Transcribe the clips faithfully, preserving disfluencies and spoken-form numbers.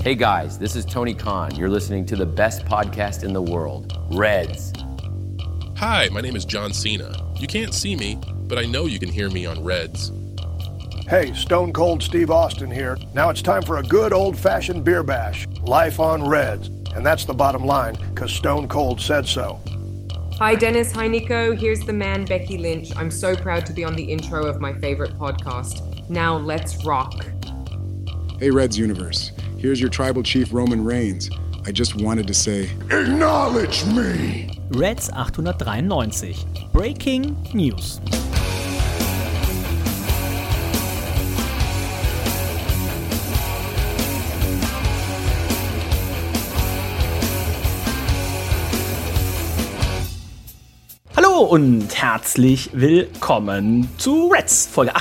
Hey guys, this is Tony Khan. You're listening to the best podcast in the world, Reds. Hi, my name is John Cena. You can't see me, but I know you can hear me on Reds. Hey, Stone Cold Steve Austin here. Now it's time for a good old-fashioned beer bash. Life on Reds. And that's the bottom line, because Stone Cold said so. Hi Dennis, hi Nico. Here's the man, Becky Lynch. I'm so proud to be on the intro of my favorite podcast. Now let's rock. Hey Reds Universe. Here's your tribal chief Roman Reigns. I just wanted to say, acknowledge me! Reds achthundertdreiundneunzig. Breaking News. Hallo und herzlich willkommen zu Reds, Folge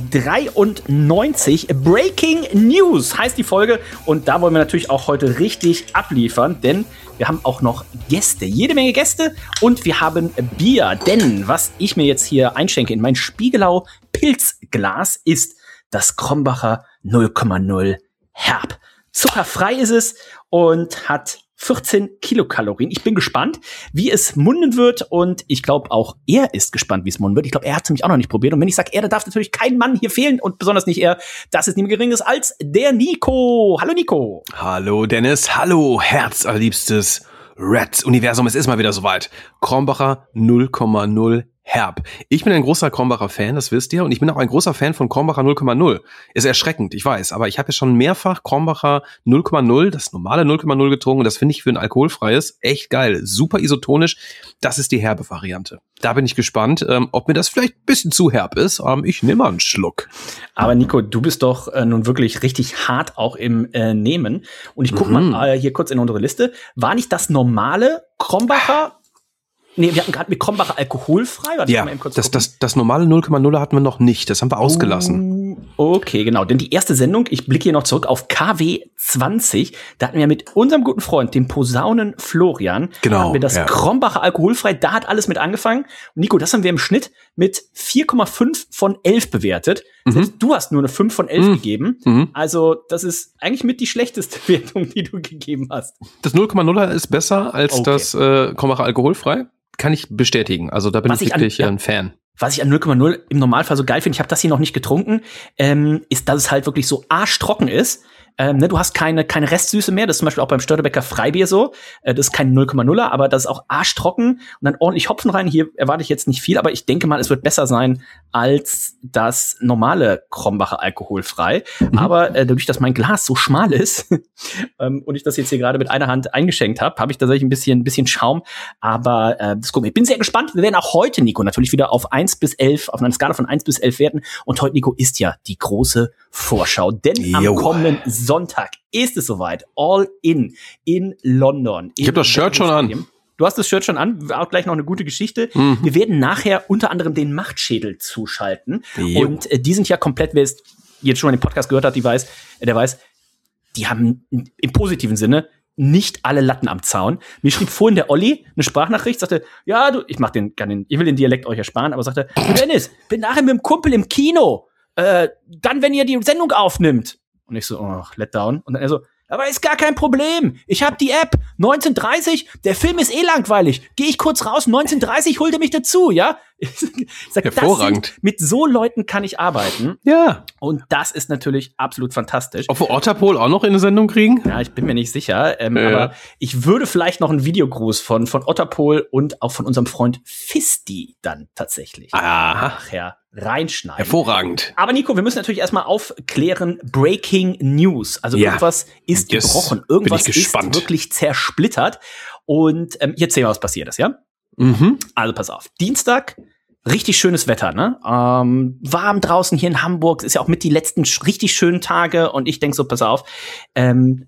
achthundertdreiundneunzig. Breaking News heißt die Folge und da wollen wir natürlich auch heute richtig abliefern, denn wir haben auch noch Gäste, jede Menge Gäste und wir haben Bier, denn was ich mir jetzt hier einschenke in mein Spiegelau Pilzglas ist das Krombacher null Komma null Herb. Zuckerfrei ist es und hat vierzehn Kilokalorien. Ich bin gespannt, wie es munden wird und ich glaube auch er ist gespannt, wie es munden wird. Ich glaube, er hat es nämlich auch noch nicht probiert und wenn ich sage er, da darf natürlich kein Mann hier fehlen und besonders nicht er. Das ist niemand Geringeres als der Nico. Hallo Nico. Hallo Dennis, hallo herzallerliebstes Reds-Universum. Es ist mal wieder soweit. Krombacher null Komma null Herb. Ich bin ein großer Krombacher Fan, das wisst ihr. Und ich bin auch ein großer Fan von Krombacher null Komma null. Ist erschreckend, ich weiß. Aber ich habe ja schon mehrfach Krombacher null Komma null, das normale null Komma null getrunken. Und das finde ich für ein alkoholfreies echt geil. Super isotonisch. Das ist die herbe Variante. Da bin ich gespannt, ähm, ob mir das vielleicht ein bisschen zu herb ist. Ähm, ich nehme mal einen Schluck. Aber Nico, du bist doch äh, nun wirklich richtig hart auch im äh, Nehmen. Und ich gucke mhm. mal äh, hier kurz in unsere Liste. War nicht das normale Krombacher... Nee, wir hatten gerade mit Krombacher alkoholfrei. Warte, ja, mal eben kurz das, das, das normale null Komma null hatten wir noch nicht. Das haben wir ausgelassen. Oh, okay, genau. Denn die erste Sendung, ich blicke hier noch zurück auf K W zwanzig. Da hatten wir mit unserem guten Freund, dem Posaunen Florian, genau, hatten wir das ja. Krombacher alkoholfrei. Da hat alles mit angefangen. Und Nico, das haben wir im Schnitt mit vier Komma fünf von elf bewertet. Mhm. Selbst du hast nur eine fünf von elf mhm. gegeben. Mhm. Also das ist eigentlich mit die schlechteste Wertung, die du gegeben hast. Das null Komma nuller ist besser als okay. das äh, Krombacher alkoholfrei. Kann ich bestätigen. Also da bin was ich wirklich ich an, ein Fan. Was ich an null Komma null im Normalfall so geil finde, ich habe das hier noch nicht getrunken, ähm, ist, dass es halt wirklich so arschtrocken ist. Ähm, ne, du hast keine keine Restsüße mehr. Das ist zum Beispiel auch beim Störtebecker Freibier so. Äh, das ist kein null Komma nuller, aber das ist auch arschtrocken. Und dann ordentlich Hopfen rein. Hier erwarte ich jetzt nicht viel, aber ich denke mal, es wird besser sein als das normale Krombacher alkoholfrei. Mhm. Aber äh, dadurch, dass mein Glas so schmal ist ähm, und ich das jetzt hier gerade mit einer Hand eingeschenkt habe, habe ich tatsächlich ein bisschen ein bisschen Schaum. Aber äh, das gucken wir. Ich bin sehr gespannt. Wir werden auch heute, Nico, natürlich wieder auf eins bis elf, auf einer Skala von eins bis elf werten. Und heute, Nico, ist ja die große Vorschau. Denn jo. am kommenden Sonntag ist es soweit. All in in London. Ich habe das Shirt schon an. Du hast das Shirt schon an. Auch gleich noch eine gute Geschichte. Mhm. Wir werden nachher unter anderem den Machtschädel zuschalten. Jo. Und äh, die sind ja komplett, wer es jetzt schon mal den Podcast gehört hat, die weiß, äh, der weiß, die haben im positiven Sinne nicht alle Latten am Zaun. Mir schrieb vorhin der Olli eine Sprachnachricht, sagte, ja, du, ich mach den, kann den, ich will den Dialekt euch ersparen, aber sagte, Dennis, bin nachher mit dem Kumpel im Kino. Äh, dann, wenn ihr die Sendung aufnimmt. Und ich so, oh, let down. Und dann er so, aber ist gar kein Problem. Ich hab die App. neunzehn Uhr dreißig, der Film ist eh langweilig. Geh ich kurz raus, neunzehn Uhr dreißig, holt er mich dazu, ja? Ich sag, hervorragend. Das sind, mit so Leuten kann ich arbeiten. Ja. Und das ist natürlich absolut fantastisch. Ob wir Otterpol auch noch in eine Sendung kriegen? Ja, ich bin mir nicht sicher. Ähm, ja. Aber ich würde vielleicht noch einen Videogruß von, von Otterpol und auch von unserem Freund Fisti dann tatsächlich Aha. nachher reinschneiden. Hervorragend. Aber Nico, wir müssen natürlich erstmal aufklären, Breaking News. Also ja. irgendwas ist yes. gebrochen. Irgendwas ist wirklich zersplittert. Und ähm, ich erzähle mal, was passiert ist, ja? Mhm. Also pass auf. Dienstag, richtig schönes Wetter, ne? Ähm, warm draußen hier in Hamburg. Ist ja auch mit die letzten sch- richtig schönen Tage. Und ich denk so, pass auf, ähm,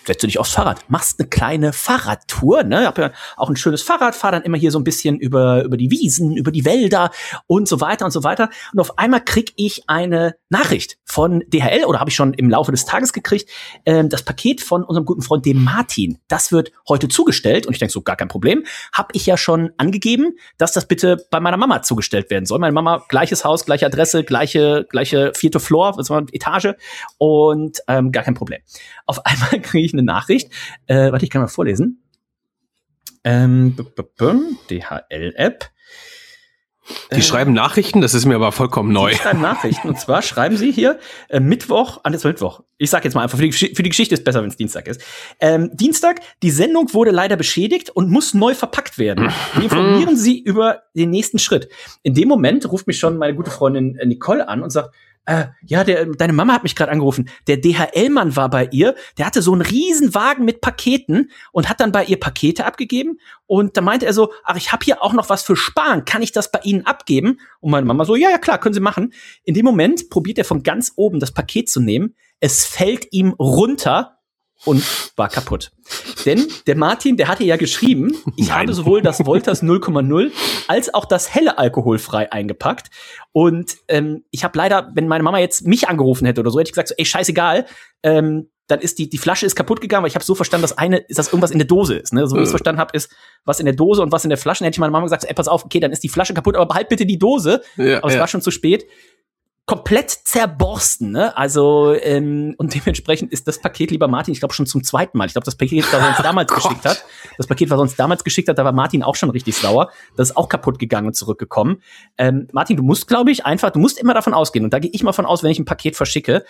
setzt du dich aufs Fahrrad, machst eine kleine Fahrradtour, ne? Hab ja auch ein schönes Fahrrad, fahr dann immer hier so ein bisschen über über die Wiesen, über die Wälder und so weiter und so weiter. Und auf einmal krieg ich eine Nachricht von D H L, oder habe ich schon im Laufe des Tages gekriegt, ähm, das Paket von unserem guten Freund, dem Martin. Das wird heute zugestellt. Und ich denke so, gar kein Problem. Habe ich ja schon angegeben, dass das bitte bei meiner Mama zugestellt werden soll. Meine Mama, gleiches Haus, gleiche Adresse, gleiche gleiche vierte Floor, was war Etage. Und ähm, gar kein Problem. Auf einmal kriege ich eine Nachricht. Äh, warte, ich kann mal vorlesen. Ähm, D H L-App. Die äh, schreiben Nachrichten, das ist mir aber vollkommen neu. Die schreiben Nachrichten, und zwar schreiben sie hier äh, Mittwoch, an ah, Mittwoch. Ich sag jetzt mal einfach, für die, für die Geschichte ist besser, wenn es Dienstag ist. Ähm, Dienstag, die Sendung wurde leider beschädigt und muss neu verpackt werden. Wir informieren Sie über den nächsten Schritt. In dem Moment ruft mich schon meine gute Freundin Nicole an und sagt, Äh, ja, der, deine Mama hat mich gerade angerufen. Der D H L-Mann war bei ihr. Der hatte so einen riesen Wagen mit Paketen und hat dann bei ihr Pakete abgegeben. Und da meinte er so, ach, ich habe hier auch noch was für Sparen. Kann ich das bei Ihnen abgeben? Und meine Mama so, ja, ja, klar, können Sie machen. In dem Moment probiert er von ganz oben das Paket zu nehmen. Es fällt ihm runter und war kaputt. Denn der Martin, der hatte ja geschrieben, ich Nein. habe sowohl das Wolters null Komma null als auch das helle alkoholfrei eingepackt. Und ähm, ich habe leider, wenn meine Mama jetzt mich angerufen hätte oder so, hätte ich gesagt, so, ey, scheißegal, ähm, dann ist die die Flasche ist kaputt gegangen, weil ich habe so verstanden, dass eine ist, dass irgendwas in der Dose ist. Ne? So wie ich es verstanden habe, ist was in der Dose und was in der Flasche. Dann hätte ich meiner Mama gesagt, ey, pass auf, okay, dann ist die Flasche kaputt, aber behalt bitte die Dose. Ja, aber es ja. war schon zu spät. Komplett zerborsten, ne? Also, ähm, und dementsprechend ist das Paket, lieber Martin, ich glaube schon zum zweiten Mal. Ich glaube, das Paket, das er uns damals oh geschickt hat, das Paket, was er uns damals geschickt hat, da war Martin auch schon richtig sauer. Das ist auch kaputt gegangen und zurückgekommen. Ähm, Martin, du musst, glaube ich, einfach, du musst immer davon ausgehen, und da gehe ich mal von aus, wenn ich ein Paket verschicke,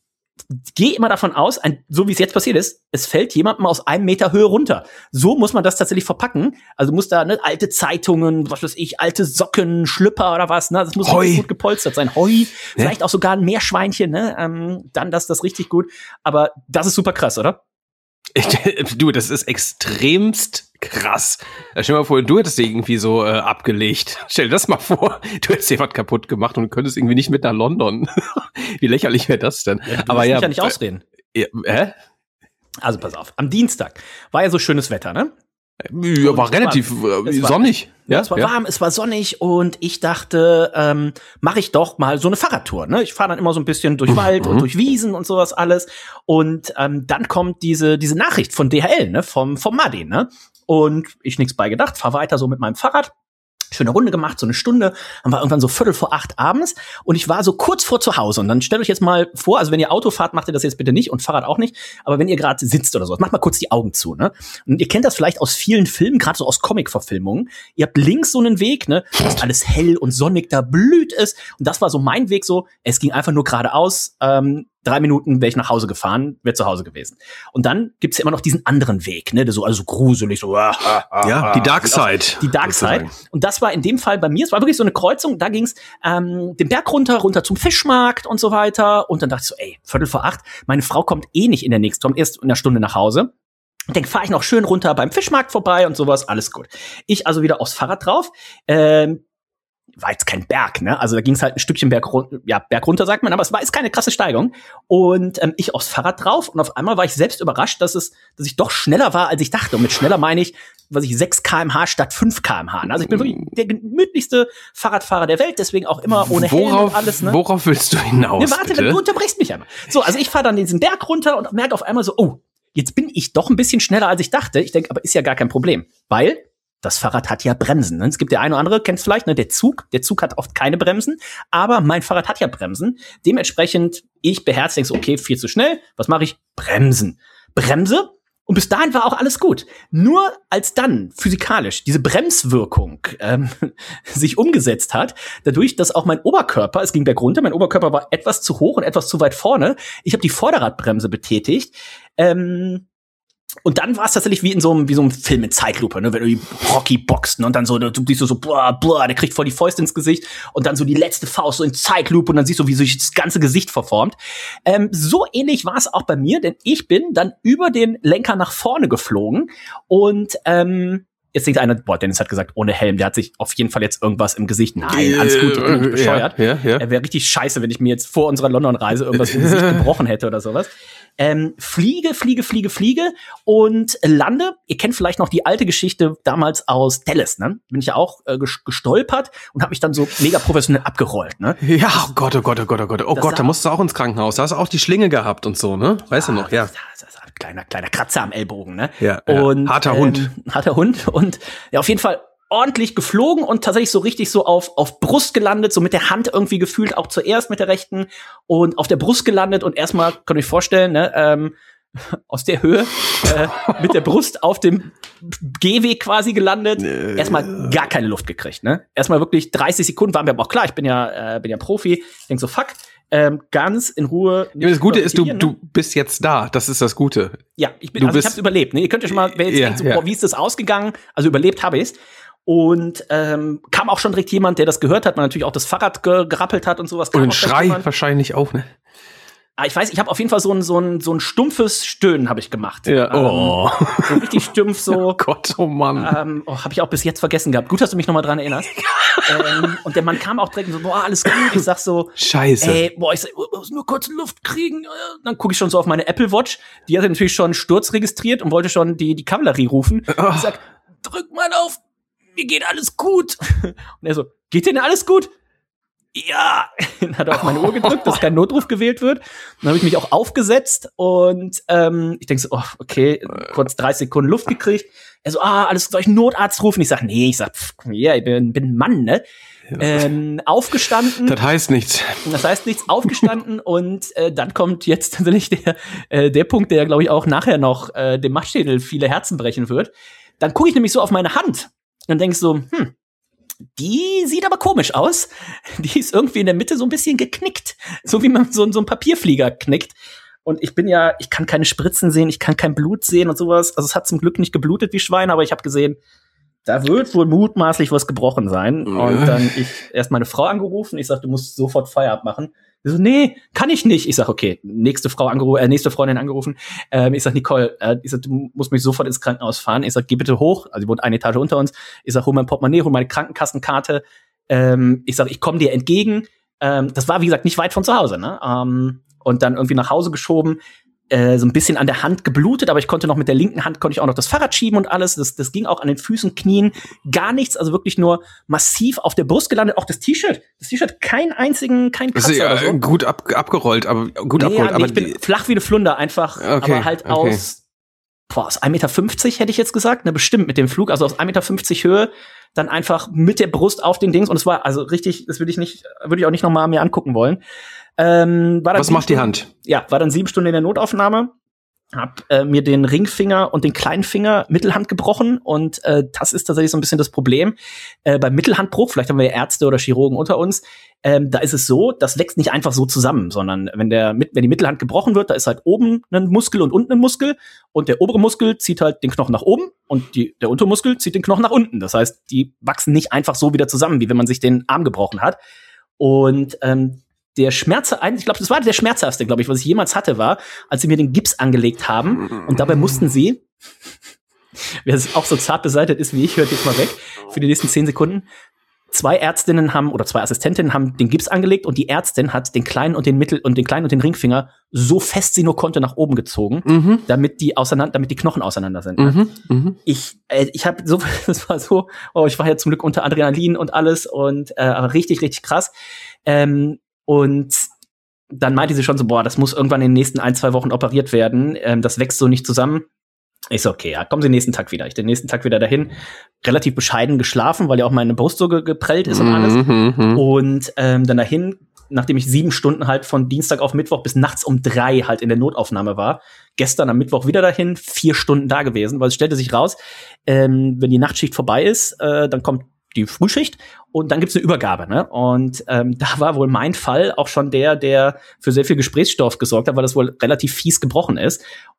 geh immer davon aus, ein, so wie es jetzt passiert ist, es fällt jemandem aus einem Meter Höhe runter. So muss man das tatsächlich verpacken. Also du musst da, ne, alte Zeitungen, was weiß ich, alte Socken, Schlüpper oder was, ne, das muss richtig gut gepolstert sein. Heu, ja. Vielleicht auch sogar ein Meerschweinchen, ne, ähm, dann das, das richtig gut. Aber das ist super krass, oder? Ich, du, das ist extremst krass. Stell dir mal vor, du hättest dir irgendwie so äh, abgelegt. Stell dir das mal vor, du hättest dir was kaputt gemacht und könntest irgendwie nicht mit nach London. Wie lächerlich wäre das denn? Ja, du Aber musst ja, mich ja nicht ausreden. Äh, hä? Also pass auf, am Dienstag war ja so schönes Wetter, ne? Ja, war relativ war, äh, sonnig. Ja, ja, es war ja. warm, es war sonnig, und ich dachte, ähm, mache ich doch mal so eine Fahrradtour. Ne? Ich fahre dann immer so ein bisschen durch Wald mhm. und durch Wiesen und sowas alles. Und ähm, dann kommt diese diese Nachricht von D H L, ne, vom vom Martin, ne? Und ich nichts bei gedacht, fahr weiter so mit meinem Fahrrad. Schöne Runde gemacht, so eine Stunde, dann war irgendwann so Viertel vor acht abends, und ich war so kurz vor zu Hause. Und dann stellt euch jetzt mal vor, also wenn ihr Auto fahrt, macht ihr das jetzt bitte nicht, und Fahrrad auch nicht, aber wenn ihr gerade sitzt oder so, macht mal kurz die Augen zu, ne? Und ihr kennt das vielleicht aus vielen Filmen, gerade so aus Comic-Verfilmungen. Ihr habt links so einen Weg, ne, wo ist alles hell und sonnig, da blüht es. Und das war so mein Weg so, es ging einfach nur geradeaus, ähm, Drei Minuten wäre ich nach Hause gefahren, wäre zu Hause gewesen. Und dann gibt's ja immer noch diesen anderen Weg, ne, der so also gruselig, so ah, ah, ah, ja, die Dark Side. Die Dark Side. Und das war in dem Fall bei mir, es war wirklich so eine Kreuzung, da ging's ähm, den Berg runter, runter zum Fischmarkt und so weiter. Und dann dachte ich so, ey, Viertel vor acht, meine Frau kommt eh nicht in der nächsten, kommt erst in einer Stunde nach Hause. Ich denke, fahre ich noch schön runter beim Fischmarkt vorbei und sowas, alles gut. Ich also wieder aufs Fahrrad drauf. Ähm, war jetzt kein Berg, ne? Also da ging es halt ein Stückchen Berg, ja, Berg runter, sagt man, aber es war jetzt keine krasse Steigung. Und ähm, ich aufs Fahrrad drauf, und auf einmal war ich selbst überrascht, dass es, dass ich doch schneller war, als ich dachte. Und mit schneller meine ich, was ich sechs Kilometer pro Stunde statt fünf Kilometer pro Stunde. Also ich bin wirklich der gemütlichste Fahrradfahrer der Welt, deswegen auch immer ohne Helm worauf, und alles, ne? Worauf willst du hinaus, ne, warte, bitte? Du unterbrichst mich einmal. So, also ich fahre dann diesen Berg runter und merke auf einmal so, oh, jetzt bin ich doch ein bisschen schneller, als ich dachte. Ich denke, aber ist ja gar kein Problem, weil das Fahrrad hat ja Bremsen. Es gibt der eine oder andere, kennt es vielleicht, ne, der Zug. Der Zug hat oft keine Bremsen, aber mein Fahrrad hat ja Bremsen. Dementsprechend, ich beherzt, denke so, okay, viel zu schnell. Was mache ich? Bremsen. Bremse. Und bis dahin war auch alles gut. Nur als dann physikalisch diese Bremswirkung ähm, sich umgesetzt hat, dadurch, dass auch mein Oberkörper, es ging bergunter, mein Oberkörper war etwas zu hoch und etwas zu weit vorne. Ich habe die Vorderradbremse betätigt. Ähm, Und dann war es tatsächlich wie in so einem, wie so einem Film mit Zeitlupe, ne, wenn du die Rocky boxt, ne, und dann so, du siehst so, so, boah, boah, der kriegt voll die Fäuste ins Gesicht, und dann so die letzte Faust so in Zeitlupe, und dann siehst du, wie sich das ganze Gesicht verformt. Ähm, so ähnlich war es auch bei mir, denn ich bin dann über den Lenker nach vorne geflogen, und, ähm, Jetzt denkt einer, boah, Dennis hat gesagt, ohne Helm, der hat sich auf jeden Fall jetzt irgendwas im Gesicht. Nein, alles gut, ich bin nicht bescheuert. Ja, ja, ja. Er wäre richtig scheiße, wenn ich mir jetzt vor unserer London-Reise irgendwas im Gesicht gebrochen hätte oder sowas. Ähm, fliege, fliege, fliege, fliege und lande. Ihr kennt vielleicht noch die alte Geschichte damals aus Dallas, ne? Bin ich ja auch äh, gestolpert und habe mich dann so mega professionell abgerollt, ne? Ja, oh Gott, oh Gott, oh Gott, oh Gott. Oh Das Gott, sah- da musst du auch ins Krankenhaus. Da hast du auch die Schlinge gehabt und so, ne? Weißt du noch, ja. Das, das, das, kleiner, kleiner Kratzer am Ellbogen, ne? Ja, ja. Und, Harter ähm, Hund. Harter Hund und ja, auf jeden Fall ordentlich geflogen und tatsächlich so richtig so auf, auf Brust gelandet, so mit der Hand irgendwie gefühlt, auch zuerst mit der rechten und auf der Brust gelandet und erstmal, könnt ihr euch vorstellen, ne, ähm, aus der Höhe, äh, mit der Brust auf dem Gehweg quasi gelandet, erstmal gar keine Luft gekriegt, ne? Erstmal wirklich dreißig Sekunden, waren mir aber auch klar, ich bin ja, äh, bin ja Profi, ich denk so, fuck, ähm, ganz in Ruhe. Ja, das Gute ist, du, ne? du bist jetzt da. Das ist das Gute. Ja, ich bin, Du also ich bist- hab's überlebt, ne? Ihr könnt ja schon mal, wer jetzt Ja, denkt, so, ja. boah, wie ist das ausgegangen? Also überlebt habe ich's. Und ähm, kam auch schon direkt jemand, der das gehört hat, man natürlich auch das Fahrrad ge gerappelt hat und sowas. Kam Und ein auch direkt Schrei jemand. wahrscheinlich auch, ne? Ah, ich weiß, ich habe auf jeden Fall so ein so ein so ein stumpfes Stöhnen habe ich gemacht. Ja. Oh. Ähm, so richtig stumpf so. Oh Gott, oh Mann. Ähm, oh, habe ich auch bis jetzt vergessen gehabt. Gut, dass du mich noch mal dran erinnerst. ähm, und der Mann kam auch direkt und so, boah, alles gut. Ich sag so, Scheiße. ey, boah, ich sag, ich muss nur kurz Luft kriegen. Dann gucke ich schon so auf meine Apple Watch. Die hatte natürlich schon Sturz registriert und wollte schon die die Kavallerie rufen. Oh. Ich sag, drück mal auf, mir geht alles gut. Und er so, geht dir denn alles gut? Ja, dann hat er auf meine Uhr gedrückt, dass kein Notruf gewählt wird. Dann habe ich mich auch aufgesetzt und ähm, ich denke so, oh, okay, kurz dreißig Sekunden Luft gekriegt. Er so, ah, alles, soll ich einen Notarzt rufen? Ich sag, nee, ich sag, pff, ja, ich bin, bin ein Mann, ne? Ähm, aufgestanden. Das heißt nichts. Das heißt nichts, aufgestanden und äh, dann kommt jetzt tatsächlich der, äh, der Punkt, der, glaube ich, auch nachher noch äh, dem Machtschädel viele Herzen brechen wird. Dann gucke ich nämlich so auf meine Hand und denke so, hm, die sieht aber komisch aus. Die ist irgendwie in der Mitte so ein bisschen geknickt. So wie man so, so einen Papierflieger knickt. Und ich bin ja, ich kann keine Spritzen sehen, ich kann kein Blut sehen und sowas. Also es hat zum Glück nicht geblutet wie Schwein, aber ich habe gesehen, da wird wohl mutmaßlich was gebrochen sein. Und dann ich erst meine Frau angerufen. Ich sag, du musst sofort Feierabend machen. Sie so, nee, kann ich nicht. Ich sag, okay, nächste Frau angerufen, äh, nächste Freundin angerufen. Ähm, ich sag, Nicole, äh, ich sag, du musst mich sofort ins Krankenhaus fahren. Ich sag, geh bitte hoch. Also die wohnt eine Etage unter uns. Ich sag, hol mein Portemonnaie, hol meine Krankenkassenkarte. Ähm, ich sag, ich komme dir entgegen. Ähm, das war, wie gesagt, nicht weit von zu Hause, ne? Ähm, und dann irgendwie nach Hause geschoben. Äh, so ein bisschen an der Hand geblutet, aber ich konnte noch mit der linken Hand konnte ich auch noch das Fahrrad schieben und alles. Das, das ging auch an den Füßen, Knien, gar nichts, also wirklich nur massiv auf der Brust gelandet. Auch das T-Shirt, das T-Shirt, kein einzigen, kein Das ist Kratzer ja oder so. gut ab, abgerollt, aber gut Nee, abgerollt. ja, nee, aber ich bin flach wie eine Flunder, einfach, Okay, aber halt okay. aus, boah, aus ein Meter fünfzig hätte ich jetzt gesagt, ne, bestimmt mit dem Flug, also aus ein Meter fünfzig Höhe, dann einfach mit der Brust auf den Dings und es war also richtig, das würde ich nicht, würde ich auch nicht nochmal mir angucken wollen. Ähm, war dann was sieben macht die Stunden- Hand? Ja, war dann sieben Stunden in der Notaufnahme. Hab äh, mir den Ringfinger und den kleinen Finger Mittelhand gebrochen und äh, das ist tatsächlich so ein bisschen das Problem. Äh, beim Mittelhandbruch, vielleicht haben wir Ärzte oder Chirurgen unter uns, ähm, da ist es so, das wächst nicht einfach so zusammen, sondern wenn der mit, wenn die Mittelhand gebrochen wird, da ist halt oben ein Muskel und unten ein Muskel und der obere Muskel zieht halt den Knochen nach oben und die, der untere Muskel zieht den Knochen nach unten. Das heißt, die wachsen nicht einfach so wieder zusammen, wie wenn man sich den Arm gebrochen hat. Und ähm, der Schmerz, ich glaube, das war der schmerzhafte, glaube ich, was ich jemals hatte, war, als sie mir den Gips angelegt haben. Und dabei mussten sie, wer es auch so zart beseitigt ist wie ich, hört jetzt mal weg, für die nächsten zehn Sekunden. Zwei Ärztinnen haben, oder zwei Assistentinnen haben den Gips angelegt und die Ärztin hat den kleinen und den Mittel- und den kleinen und den Ringfinger so fest sie nur konnte nach oben gezogen, Mhm. damit die auseinander, damit die Knochen auseinander sind. Ne? Mhm. Mhm. Ich, äh, ich habe so, das war so, oh, ich war ja zum Glück unter Adrenalin und alles und äh, aber richtig, richtig krass. Ähm, und dann meinte sie schon so, boah, das muss irgendwann in den nächsten ein, zwei Wochen operiert werden. Ähm, das wächst so nicht zusammen. Ich so, okay, ja, kommen Sie nächsten Tag wieder. Ich den nächsten Tag wieder dahin. Relativ bescheiden geschlafen, weil ja auch meine Brust so ge geprellt ist und alles. Mhm. Mhm. Und ähm, dann dahin, nachdem ich sieben Stunden halt von Dienstag auf Mittwoch bis nachts um drei halt in der Notaufnahme war. Gestern am Mittwoch wieder dahin, vier Stunden da gewesen, weil es stellte sich raus, ähm, wenn die Nachtschicht vorbei ist, äh, dann kommt die Frühschicht und dann gibt's eine Übergabe, ne? Und ähm, da war wohl mein Fall auch schon der, der für sehr viel Gesprächsstoff gesorgt hat, weil das wohl relativ fies gebrochen ist.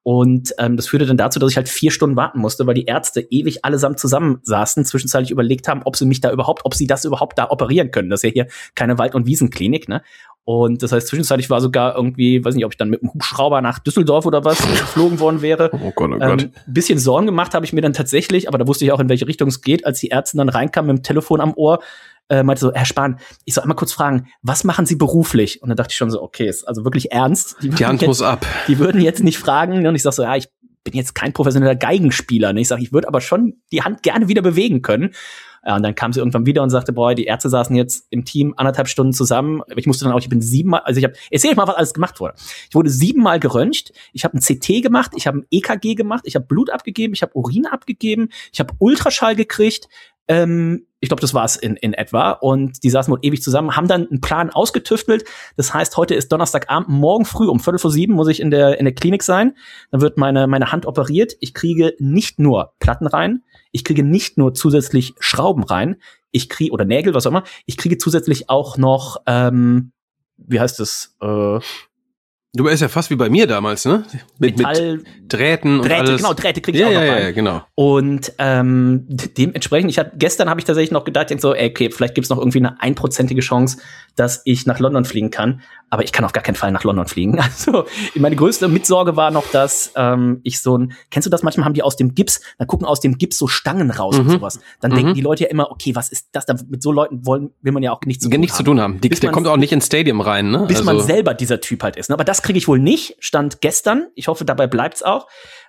Und ähm, das führte dann dazu, dass ich halt vier Stunden warten musste, weil die Ärzte ewig allesamt zusammensaßen, zwischenzeitlich überlegt haben, ob sie mich da überhaupt, ob sie das überhaupt da operieren können. Das ist ja hier keine Wald- und Wiesenklinik, ne? Und das heißt, zwischenzeitlich war sogar irgendwie, weiß nicht, ob ich dann mit dem Hubschrauber nach Düsseldorf oder was geflogen worden wäre. Oh Gott, oh Gott. Ähm, bisschen Sorgen gemacht habe ich mir dann tatsächlich, aber da wusste ich auch, in welche Richtung es geht, als die Ärzte dann reinkamen mit dem Telefon am Ohr. Äh, meinte so, Herr Spahn, ich soll einmal kurz fragen, was machen Sie beruflich? Und dann dachte ich schon so, okay, ist also wirklich ernst. Die, Die Hand jetzt, muss ab. Die würden jetzt nicht fragen. Und ich sag so, ja, ich bin jetzt kein professioneller Geigenspieler. Und ich sag, ich würde aber schon die Hand gerne wieder bewegen können. Ja, und dann kam sie irgendwann wieder und sagte, boah, die Ärzte saßen jetzt im Team anderthalb Stunden zusammen. Ich musste dann auch, ich bin siebenmal, also ich habe, erzähl mal, was alles gemacht wurde. Ich wurde siebenmal geröntgt. Ich habe ein C T gemacht, ich habe ein E K G gemacht, ich habe Blut abgegeben, ich habe Urin abgegeben, ich habe Ultraschall gekriegt. Ähm, ich glaube, das war's in, in etwa. Und die saßen wohl ewig zusammen, haben dann einen Plan ausgetüftelt. Das heißt, heute ist Donnerstagabend, morgen früh um Viertel vor sieben muss ich in der in der Klinik sein. Dann wird meine meine Hand operiert. Ich kriege nicht nur Platten rein, ich kriege nicht nur zusätzlich Schrauben rein, ich kriege oder Nägel, was auch immer. Ich kriege zusätzlich auch noch, ähm, wie heißt das? Äh, Du bist ja fast wie bei mir damals, ne? Mit, Metall, mit Drähten und Drähte, alles. genau, Drähte kriege ich ja, auch noch ja, rein. ja, genau. Und ähm, dementsprechend, ich hab, gestern habe ich tatsächlich noch gedacht, denk so, ey, okay, vielleicht gibt's noch irgendwie eine einprozentige Chance, dass ich nach London fliegen kann. Aber ich kann auf gar keinen Fall nach London fliegen. Also meine größte Mitsorge war noch, dass ähm, ich so ein, kennst du das? Manchmal haben die aus dem Gips, dann gucken aus dem Gips so Stangen raus Mhm. und sowas. Dann Mhm. denken die Leute ja immer, okay, was ist das? Da, mit so Leuten wollen, will man ja auch nichts zu tun Nichts zu haben. tun haben. Die, Bis der man- kommt auch nicht ins Stadium rein, ne? Bis man Also- selber dieser Typ halt ist. Ne? Aber das kriege ich wohl nicht. Stand gestern. Ich hoffe, dabei bleibt's auch.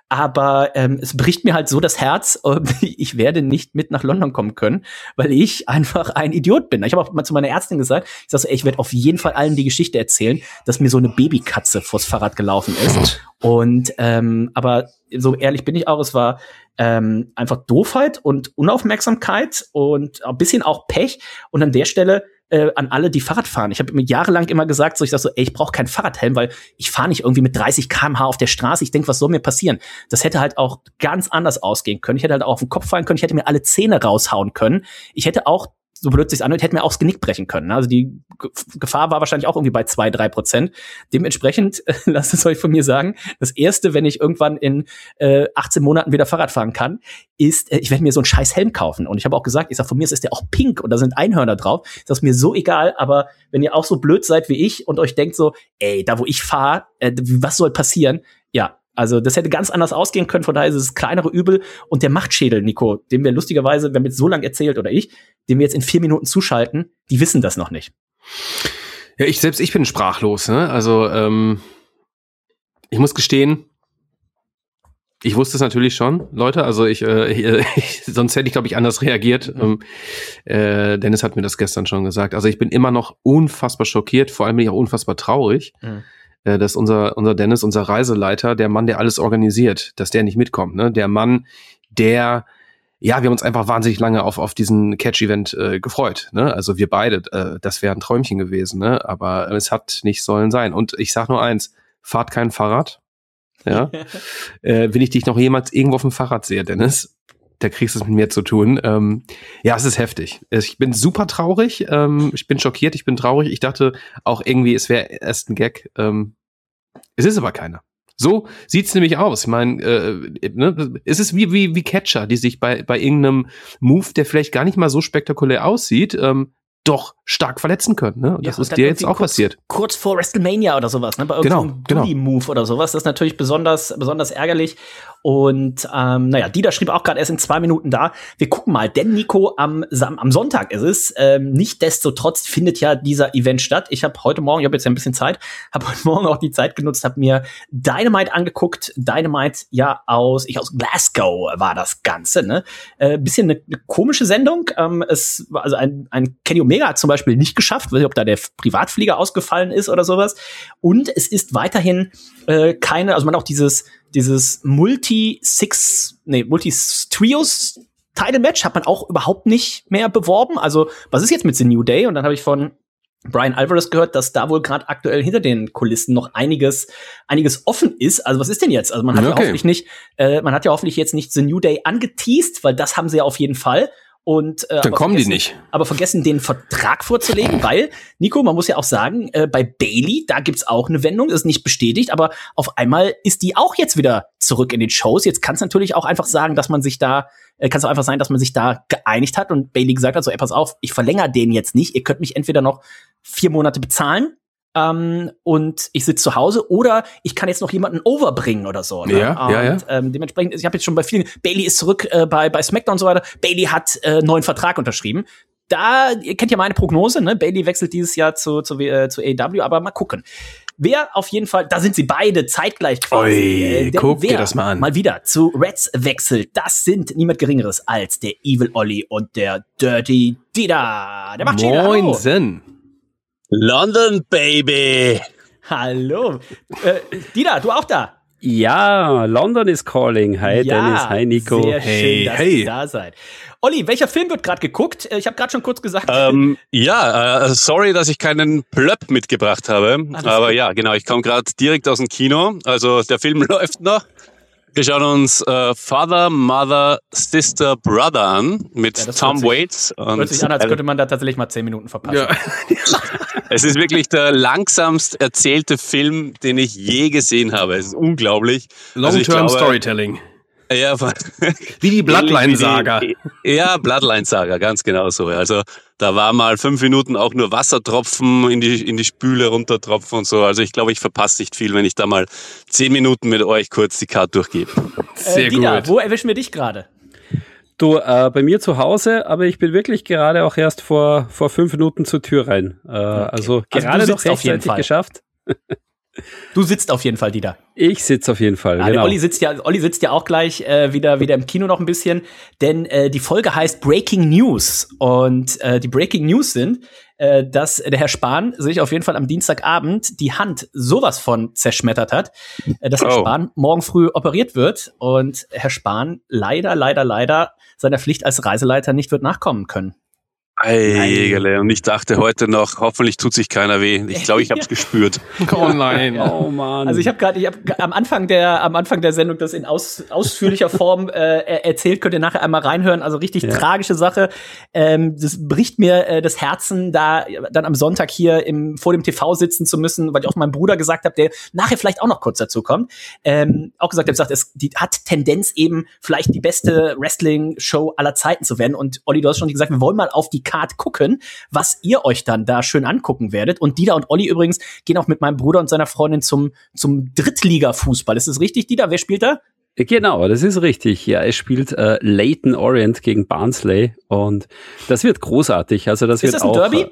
Aber ähm, es bricht mir halt so das Herz. Und ich werde nicht mit nach London kommen können, weil ich einfach ein Idiot bin. Ich habe auch mal zu meiner Ärztin gesagt, ich sag so, ey, ich werde auf jeden Fall allen die Geschichte erzählen, dass mir so eine Babykatze vors Fahrrad gelaufen ist. Und ähm, aber so ehrlich bin ich auch, es war ähm, einfach Doofheit und Unaufmerksamkeit und ein bisschen auch Pech. Und an der Stelle äh, an alle, die Fahrrad fahren. Ich habe mir jahrelang immer gesagt, so ich sag so, ey, ich brauche keinen Fahrradhelm, weil ich fahre nicht irgendwie mit dreißig Kilometer pro Stunde auf der Straße. Ich denke, was soll mir passieren? Das hätte halt auch ganz anders ausgehen können. Ich hätte halt auch auf den Kopf fallen können. Ich hätte mir alle Zähne raushauen können. Ich hätte auch, so blöd sich's anhört, hätte mir auch das Genick brechen können. Also die Ge- Gefahr war wahrscheinlich auch irgendwie bei zwei, drei Prozent. Dementsprechend, äh, lasst es euch von mir sagen, das Erste, wenn ich irgendwann in äh, achtzehn Monaten wieder Fahrrad fahren kann, ist, äh, ich werde mir so einen scheiß Helm kaufen. Und ich habe auch gesagt, ich sag, von mir ist der auch pink und da sind Einhörner drauf. Das ist mir so egal, aber wenn ihr auch so blöd seid wie ich und euch denkt so, ey, da wo ich fahre, äh, was soll passieren? Ja, also das hätte ganz anders ausgehen können, von daher ist es kleinere Übel. Und der Machtschädel, Nico, den wir lustigerweise, wir haben jetzt so lange erzählt, oder ich, den wir jetzt in vier Minuten zuschalten, die wissen das noch nicht. Ja, ich selbst, ich bin sprachlos, ne? Also, ähm, ich muss gestehen, ich wusste es natürlich schon, Leute, also ich, äh, ich sonst hätte ich, glaube ich, anders reagiert. Ähm, äh, Dennis hat mir das gestern schon gesagt. Also ich bin immer noch unfassbar schockiert, vor allem bin ich auch unfassbar traurig, Mhm. äh, dass unser, unser Dennis, unser Reiseleiter, der Mann, der alles organisiert, dass der nicht mitkommt, ne? Der Mann, der ja, wir haben uns einfach wahnsinnig lange auf auf diesen Catch-Event äh, gefreut. Ne? Also wir beide, äh, das wäre ein Träumchen gewesen, ne? Aber es hat nicht sollen sein. Und ich sag nur eins, fahrt kein Fahrrad. Ja, äh, wenn ich dich noch jemals irgendwo auf dem Fahrrad sehe, Dennis, da kriegst du es mit mir zu tun. Ähm, ja, es ist heftig. Ich bin super traurig. Ähm, ich bin schockiert, ich bin traurig. Ich dachte auch irgendwie, es wäre erst ein Gag. Ähm, es ist aber keiner. So sieht's nämlich aus. Ich meine, äh, ne, es ist wie, wie, wie Catcher, die sich bei, bei irgendeinem Move, der vielleicht gar nicht mal so spektakulär aussieht, ähm, doch stark verletzen können. Ne? Und das Ja, und ist dann dir jetzt irgendwie auch kurz, passiert. Kurz vor WrestleMania oder sowas, ne? Bei Genau, irgendeinem genau. Bully-Move oder sowas. Das ist natürlich besonders, besonders ärgerlich. Und ähm, naja, Dieter schrieb auch gerade erst in zwei Minuten da. Wir gucken mal, denn Nico, am, Sam- am Sonntag ist es. Ähm, Nichtsdestotrotz findet ja dieser Event statt. Ich habe heute Morgen, ich habe jetzt ja ein bisschen Zeit, habe heute Morgen auch die Zeit genutzt, habe mir Dynamite angeguckt. Dynamite ja aus, ich aus Glasgow war das Ganze, ne? Äh, bisschen eine, eine komische Sendung. Ähm, es war also ein, ein Kenny Omega hat zum Beispiel nicht geschafft, weiß nicht, ob da der Privatflieger ausgefallen ist oder sowas. Und es ist weiterhin äh, keine, also man hat auch dieses dieses Multi-Six, nee, Multi-Trios-Title-Match hat man auch überhaupt nicht mehr beworben. Also, was ist jetzt mit The New Day? Und dann habe ich von Brian Alvarez gehört, dass da wohl gerade aktuell hinter den Kulissen noch einiges, einiges offen ist. Also, was ist denn jetzt? Also, man hat Okay. ja hoffentlich nicht, äh, man hat ja hoffentlich jetzt nicht The New Day angeteased, weil das haben sie ja auf jeden Fall. Und, äh, Dann kommen die nicht. Aber vergessen, den Vertrag vorzulegen, weil, Nico, man muss ja auch sagen, äh, bei Bayley, da gibt's auch eine Wendung, ist nicht bestätigt, aber auf einmal ist die auch jetzt wieder zurück in den Shows. Jetzt kann es natürlich auch einfach sagen, dass man sich da, äh, kann es auch einfach sein, dass man sich da geeinigt hat und Bayley gesagt hat, so, ey, pass auf, ich verlängere den jetzt nicht, ihr könnt mich entweder noch vier Monate bezahlen, Ähm, und ich sitze zu Hause oder ich kann jetzt noch jemanden overbringen oder so. Ne? Ja, und, ja, ja. Ähm, dementsprechend, ich habe jetzt schon bei vielen, Bayley ist zurück äh, bei, bei SmackDown und so weiter. Bayley hat äh, einen neuen Vertrag unterschrieben. Da, ihr kennt ja meine Prognose, ne? Bayley wechselt dieses Jahr zu, zu, äh, zu A E W, aber mal gucken. Wer auf jeden Fall, da sind sie beide zeitgleich quasi. Oi, äh, guck wer dir das mal an. Mal wieder zu Reds wechselt, das sind niemand Geringeres als der Evil Olli und der Dirty Dida. Der macht China. Hallo. Moinsen. London, Baby! Hallo. Äh, Dida, du auch da? Ja, London is calling. Hi ja, Dennis, hi Nico. Sehr Hey, schön, dass hey. ihr da seid. Olli, welcher Film wird gerade geguckt? Ich habe gerade schon kurz gesagt. Ähm, ja, äh, sorry, dass ich keinen Plöpp mitgebracht habe. Alles Aber gut. ja, genau, ich komme gerade direkt aus dem Kino. Also der Film läuft noch. Wir schauen uns äh, Father, Mother, Sister, Brother an mit Ja, das Tom hört sich- Waits. Und Hört sich an, als könnte man da tatsächlich mal zehn Minuten verpassen. Ja. Es ist wirklich der langsamst erzählte Film, den ich je gesehen habe. Es ist unglaublich. Also ich Long-Term glaube- Storytelling. Ja, Wie die Bloodline-Saga. Ja, Bloodline-Saga, ganz genau so. Also da war mal fünf Minuten auch nur Wassertropfen in die, in die Spüle runtertropfen und so. Also ich glaube, ich verpasse nicht viel, wenn ich da mal zehn Minuten mit euch kurz die Karte durchgebe. Sehr äh, Dida, gut. wo erwischen wir dich gerade? Du, äh, bei mir zu Hause, aber ich bin wirklich gerade auch erst vor, vor fünf Minuten zur Tür rein. Äh, Also du gerade noch sitzt auf jeden rechtzeitig Fall. geschafft. Du sitzt auf jeden Fall, Dida. Ich sitze auf jeden Fall, Ja, der genau. Olli sitzt ja, Olli sitzt ja auch gleich äh, wieder, wieder im Kino noch ein bisschen, denn äh, die Folge heißt Breaking News und äh, die Breaking News sind, äh, dass der Herr Spahn sich auf jeden Fall am Dienstagabend die Hand sowas von zerschmettert hat, äh, dass Herr Oh. Spahn morgen früh operiert wird und Herr Spahn leider, leider, leider seiner Pflicht als Reiseleiter nicht wird nachkommen können. Eigele. Und ich dachte heute noch, hoffentlich tut sich keiner weh. Ich glaube, ich habe es gespürt. Oh nein. Oh Mann. Also ich habe gerade, ich habe am Anfang der, am Anfang der Sendung das in aus, ausführlicher Form äh, er- erzählt. Könnt ihr nachher einmal reinhören. Also richtig Ja. tragische Sache. Ähm, das bricht mir äh, das Herzen, da dann am Sonntag hier im vor dem T V sitzen zu müssen, weil ich auch meinem Bruder gesagt habe, der nachher vielleicht auch noch kurz dazu kommt. Ähm, auch gesagt, er hat gesagt, es die hat Tendenz eben vielleicht die beste Wrestling-Show aller Zeiten zu werden. Und Olli, du hast schon gesagt, wir wollen mal auf die Card gucken, was ihr euch dann da schön angucken werdet. Und Dida und Olli übrigens gehen auch mit meinem Bruder und seiner Freundin zum, zum Drittliga-Fußball. Ist das richtig, Dida? Wer spielt da? Genau, das ist richtig. Ja, es spielt äh, Leyton Orient gegen Barnsley und das wird großartig. Also das Ist wird das ein auch, Derby?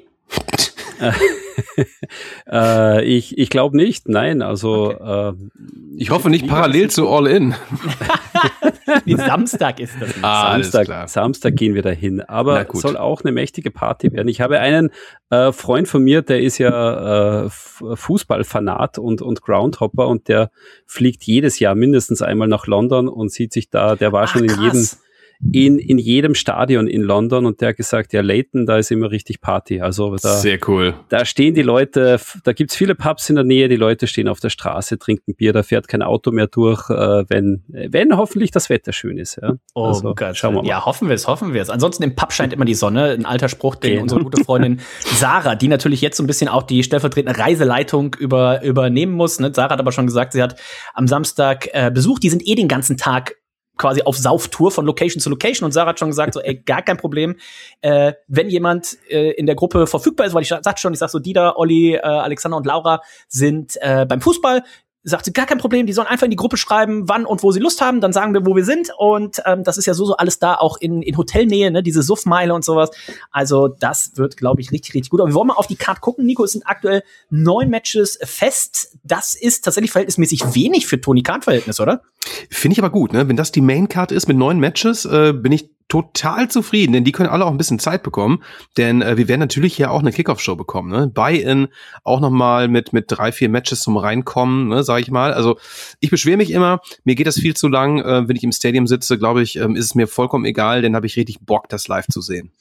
Äh, ich ich glaube nicht, nein. Also äh, Ich hoffe nicht parallel zu All In. Nee, Samstag ist das. Ah, alles Samstag, klar. Samstag gehen wir dahin. Na Aber gut. soll auch eine mächtige Party werden. Ich habe einen äh, Freund von mir, der ist ja äh, F- Fußballfanat und, und Groundhopper und der fliegt jedes Jahr mindestens einmal nach London und sieht sich da, der war Ach, schon in jedem, krass. in, in jedem Stadion in London und der hat gesagt, ja, Leyton, da ist immer richtig Party. Also da, Sehr cool. da stehen die Leute, f- da gibt's viele Pubs in der Nähe, die Leute stehen auf der Straße, trinken Bier, da fährt kein Auto mehr durch, äh, wenn, wenn hoffentlich das Wetter schön ist. Ja. Oh Also, Gott. schauen wir mal. Ja, hoffen wir es, hoffen wir es. Ansonsten im Pub scheint immer die Sonne. Ein alter Spruch, den Genau. unsere gute Freundin Sarah, die natürlich jetzt so ein bisschen auch die stellvertretende Reiseleitung über, übernehmen muss. Ne? Sarah hat aber schon gesagt, sie hat am Samstag äh, Besuch. Die sind eh den ganzen Tag quasi auf Sauftour von Location zu Location. Und Sarah hat schon gesagt, so, ey, gar kein Problem. Äh, wenn jemand äh, in der Gruppe verfügbar ist, weil ich sagte schon, ich sag so, Dida, Olli, äh, Alexander und Laura sind äh, beim Fußball. Sagt sie, gar kein Problem, die sollen einfach in die Gruppe schreiben, wann und wo sie Lust haben, dann sagen wir, wo wir sind. Und ähm, das ist ja so, so alles da, auch in, in Hotelnähe, ne, diese Suffmeile und sowas. Also das wird, glaube ich, richtig, richtig gut. Aber wir wollen mal auf die Card gucken. Nico, es sind aktuell neun Matches fest. Das ist tatsächlich verhältnismäßig wenig für Tony Khan-Verhältnis, oder? Finde ich aber gut, ne? Wenn das die Main-Card ist mit neun Matches, äh, bin ich total zufrieden, denn die können alle auch ein bisschen Zeit bekommen, denn äh, wir werden natürlich hier auch eine Kickoff-Show bekommen, ne? Buy-in auch nochmal mit mit drei, vier Matches zum Reinkommen, ne, sage ich mal. Also ich beschwere mich immer, mir geht das viel zu lang, äh, wenn ich im Stadium sitze, glaube ich, ähm, ist es mir vollkommen egal, denn habe ich richtig Bock, das live zu sehen.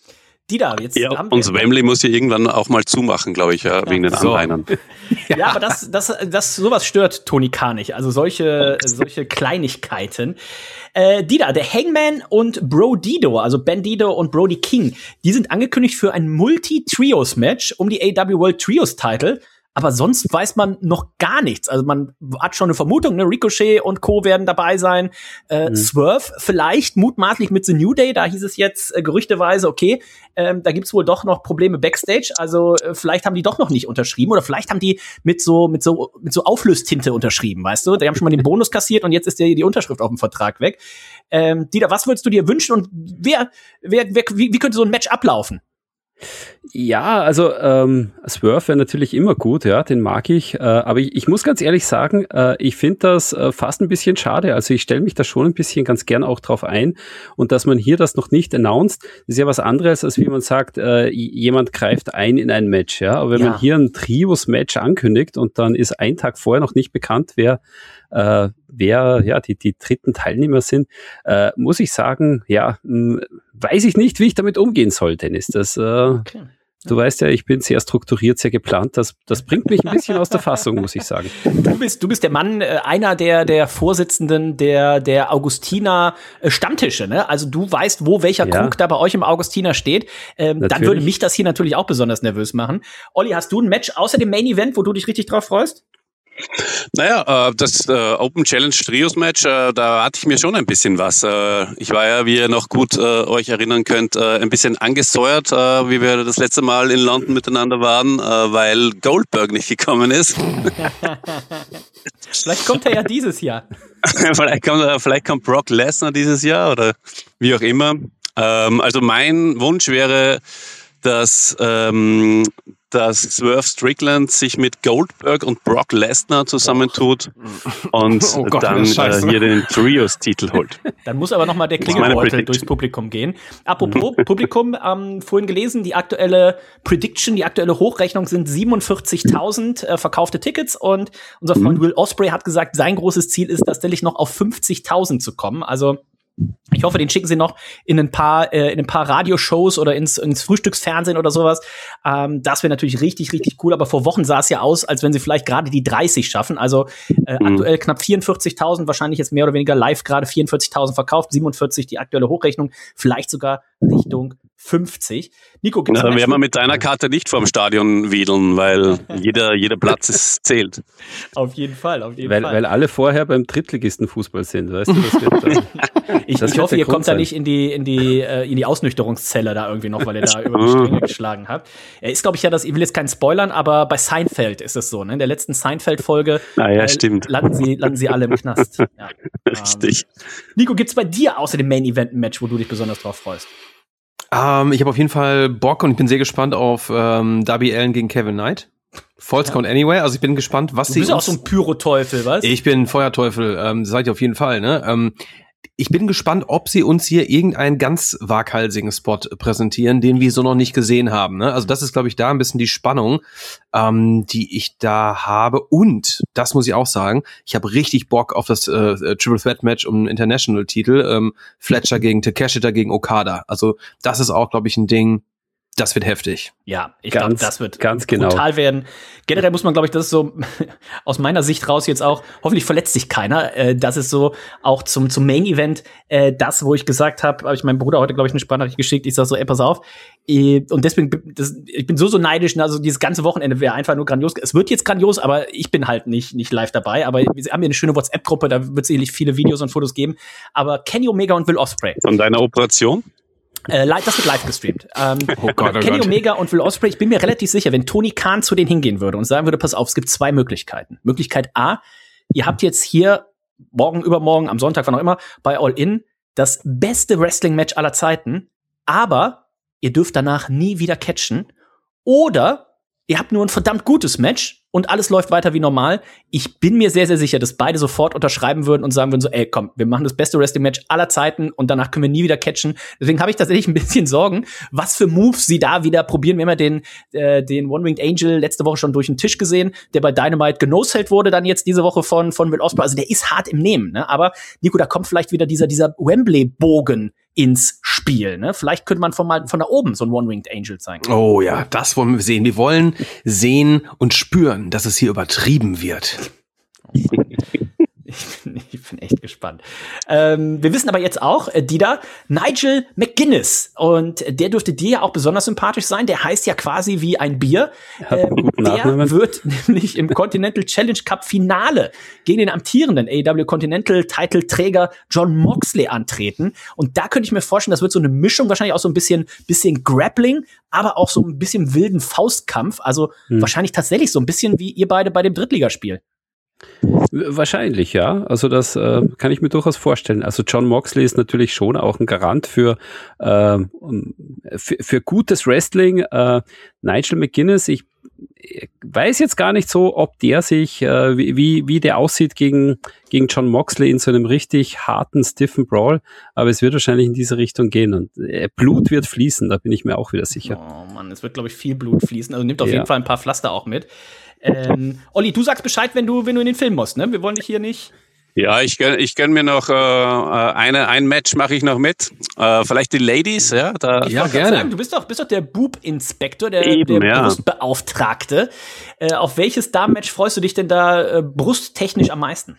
Dieter, jetzt ja, haben wir... und Wembley muss ja irgendwann auch mal zumachen, glaube ich, ja, wegen den So. Anrainern. Ja, ja, aber das, das, das, sowas stört Tony Khan nicht. Also solche, solche Kleinigkeiten. Äh, Dieter, der Hangman und Bro Dido, also Ben Dido und Brody King, die sind angekündigt für ein Multi-Trios-Match um die A E W World Trios-Title. Aber sonst weiß man noch gar nichts. Also man hat schon eine Vermutung, ne? Ricochet und Co. werden dabei sein. Äh, mhm. Swerve vielleicht mutmaßlich mit The New Day. Da hieß es jetzt äh, gerüchteweise, okay, ähm, da gibt's wohl doch noch Probleme Backstage. Also äh, vielleicht haben die doch noch nicht unterschrieben. Oder vielleicht haben die mit so mit so mit so Auflöstinte unterschrieben, weißt du? Die haben schon mal den Bonus kassiert und jetzt ist die, die Unterschrift auf dem Vertrag weg. Ähm, Dieter, was würdest du dir wünschen und wer, wer, wer wie, wie könnte so ein Match ablaufen? Ja, also ähm, Swerve wäre natürlich immer gut, ja, den mag ich. Äh, aber ich, ich muss ganz ehrlich sagen, äh, ich finde das äh, fast ein bisschen schade. Also ich stelle mich da schon ein bisschen ganz gern auch drauf ein. Und dass man hier das noch nicht announced, ist ja was anderes, als wie man sagt, äh, jemand greift ein in ein Match. Ja, aber wenn Ja. man hier ein Trios-Match ankündigt und dann ist ein Tag vorher noch nicht bekannt, wer äh, wer ja die die dritten Teilnehmer sind, äh, muss ich sagen, ja, mh, weiß ich nicht, wie ich damit umgehen soll, Dennis. Das äh, Okay. Du weißt ja, ich bin sehr strukturiert, sehr geplant. Das, das bringt mich ein bisschen aus der Fassung, muss ich sagen. Du bist, du bist der Mann, äh, einer der, der Vorsitzenden der, der Augustiner äh, Stammtische, ne? Also du weißt, wo welcher Ja. Krug da bei euch im Augustiner steht. Ähm, dann Natürlich. würde mich das hier natürlich auch besonders nervös machen. Olli, hast du ein Match außer dem Main Event, wo du dich richtig drauf freust? Naja, äh, das äh, Open Challenge Trios Match, äh, da hatte ich mir schon ein bisschen was. Äh, ich war ja, wie ihr noch gut äh, euch erinnern könnt, äh, ein bisschen angesäuert, äh, wie wir das letzte Mal in London miteinander waren, äh, weil Goldberg nicht gekommen ist. Vielleicht kommt er ja dieses Jahr. vielleicht, kommt, äh, vielleicht kommt Brock Lesnar dieses Jahr oder wie auch immer. Ähm, also mein Wunsch wäre, dass ähm, dass Swerve Strickland sich mit Goldberg und Brock Lesnar zusammentut und Oh Gott, dann das ist scheiße. äh, hier den Trios-Titel holt. Dann muss aber noch mal der ist meine Klingelbeutel Prediction. durchs Publikum gehen. Apropos Publikum, ähm, vorhin gelesen, die aktuelle Prediction, die aktuelle Hochrechnung sind siebenundvierzigtausend äh, verkaufte Tickets und unser Freund Will Ospreay hat gesagt, sein großes Ziel ist, tatsächlich noch auf fünfzigtausend zu kommen. Also ich hoffe, den schicken sie noch in ein paar, äh, in ein paar Radioshows oder ins, ins Frühstücksfernsehen oder sowas. Ähm, das wäre natürlich richtig, richtig cool. Aber vor Wochen sah es ja aus, als wenn sie vielleicht gerade die dreißig schaffen. Also äh, Mhm. aktuell knapp vierundvierzigtausend, wahrscheinlich jetzt mehr oder weniger live gerade vierundvierzigtausend verkauft, siebenundvierzig die aktuelle Hochrechnung, vielleicht sogar Richtung fünfzig. Nico, gibt's Na, dann ein werden wir Match- mit deiner Karte nicht vorm Stadion wedeln, weil jeder, jeder Platz ist, zählt. Auf jeden Fall, auf jeden Weil, Fall. weil alle vorher beim Drittligistenfußball sind, weißt du? Das wird, äh, Ich, Das ich wird hoffe, der ihr Grund kommt da sein. nicht in die, in die, äh, in die Ausnüchterungszelle da irgendwie noch, weil ihr da über die Stränge geschlagen habt. Er ist, glaube ich, ja, das, ich will jetzt keinen spoilern, aber bei Seinfeld ist es so, ne? In der letzten Seinfeld-Folge Ah ja, äh, stimmt. landen sie, landen sie alle im Knast. Ja. Richtig. Ähm, Nico, gibt's bei dir außer dem Main-Event ein Match, wo du dich besonders drauf freust? Ähm, ich habe auf jeden Fall Bock und ich bin sehr gespannt auf ähm, Darby Allin gegen Kevin Knight. Falls Count Anyway. Also ich bin gespannt, was Du sie bist ja auch uns- so ein Pyro-Teufel, was? Ich bin Feuerteufel, ähm, das sag ich auf jeden Fall, ne? Ähm, ich bin gespannt, ob sie uns hier irgendeinen ganz waghalsigen Spot präsentieren, den wir so noch nicht gesehen haben, ne? Also das ist, glaube ich, da ein bisschen die Spannung, ähm, die ich da habe. Und, das muss ich auch sagen, ich habe richtig Bock auf das äh, Triple Threat Match um den International-Titel. Ähm, Fletcher gegen Takeshita gegen Okada. Also das ist auch, glaube ich, ein Ding, das wird heftig. Ja, ich glaube, Ganz- das wird ganz genau. brutal werden. Generell muss man, glaube ich, das ist so aus meiner Sicht raus jetzt auch, hoffentlich verletzt sich keiner. Äh, das ist so auch zum, zum Main-Event äh, das, wo ich gesagt habe, habe ich meinem Bruder heute, glaube ich, eine Sprachnachricht geschickt. Ich sag so, ey, pass auf. Äh, und deswegen, bin- das, ich bin so, so neidisch. ne, Also dieses ganze Wochenende wäre einfach nur grandios. Es wird jetzt grandios, aber ich bin halt nicht, nicht live dabei. Aber wir haben hier eine schöne WhatsApp-Gruppe, da wird sicherlich viele Videos und Fotos geben. Aber Kenny Omega und Will Ospreay. Von deiner Operation? Äh, live, das wird live gestreamt. Ähm, Oh Gott, oh Kenny Gott. Omega und Will Ospreay, ich bin mir relativ sicher, wenn Tony Khan zu denen hingehen würde und sagen würde, pass auf, es gibt zwei Möglichkeiten. Möglichkeit A, ihr habt jetzt hier morgen, übermorgen, am Sonntag, wann auch immer, bei All In das beste Wrestling-Match aller Zeiten, aber ihr dürft danach nie wieder catchen. Oder ihr habt nur ein verdammt gutes Match und alles läuft weiter wie normal. Ich bin mir sehr, sehr sicher, dass beide sofort unterschreiben würden und sagen würden so, ey, komm, wir machen das beste Wrestling-Match aller Zeiten und danach können wir nie wieder catchen. Deswegen habe ich tatsächlich ein bisschen Sorgen, was für Moves sie da wieder probieren. Wir haben ja den, äh, den One-Winged Angel letzte Woche schon durch den Tisch gesehen, der bei Dynamite genosselt wurde, dann jetzt diese Woche von, von Will Ospreay. Also der ist hart im Nehmen, ne? Aber Nico, da kommt vielleicht wieder dieser, dieser Wembley-Bogen ins Spiel. Ne? Vielleicht könnte man von, mal von da oben so ein One-Winged Angel zeigen. Oh ja, das wollen wir sehen. Wir wollen sehen und spüren, dass es hier übertrieben wird. Ich bin, ich bin echt gespannt. Ähm, wir wissen aber jetzt auch, äh, Dieter, Nigel McGuinness. Und der dürfte dir ja auch besonders sympathisch sein. Der heißt ja quasi wie ein Bier. Ähm, der wird nämlich im Continental Challenge Cup Finale gegen den amtierenden A E W Continental Title Träger Jon Moxley antreten. Und da könnte ich mir vorstellen, das wird so eine Mischung, wahrscheinlich auch so ein bisschen, bisschen Grappling, aber auch so ein bisschen wilden Faustkampf. Also hm. wahrscheinlich tatsächlich so ein bisschen wie ihr beide bei dem Drittligaspiel. Wahrscheinlich, ja. Also das äh, kann ich mir durchaus vorstellen. Also Jon Moxley ist natürlich schon auch ein Garant für, äh, für, für gutes Wrestling. Äh, Nigel McGuinness, ich weiß jetzt gar nicht so, ob der sich, äh, wie, wie der aussieht gegen, gegen Jon Moxley in so einem richtig harten, stiffen Brawl, aber es wird wahrscheinlich in diese Richtung gehen und äh, Blut wird fließen, da bin ich mir auch wieder sicher. Oh Mann, es wird, glaube ich, viel Blut fließen, also nimmt auf ja. jeden Fall ein paar Pflaster auch mit. Ähm, Olli, du sagst Bescheid, wenn du, wenn du in den Film musst, ne? Wir wollen dich hier nicht... Ja, ich gönn, ich gönn mir noch äh, eine, ein Match mache ich noch mit. Äh, vielleicht die Ladies, ja? Da ja, gerne. Sagen, du bist doch, bist doch der Boob-Inspektor, der, Eben, der ja. Brustbeauftragte. Äh, auf welches Damen-Match freust du dich denn da äh, brusttechnisch am meisten?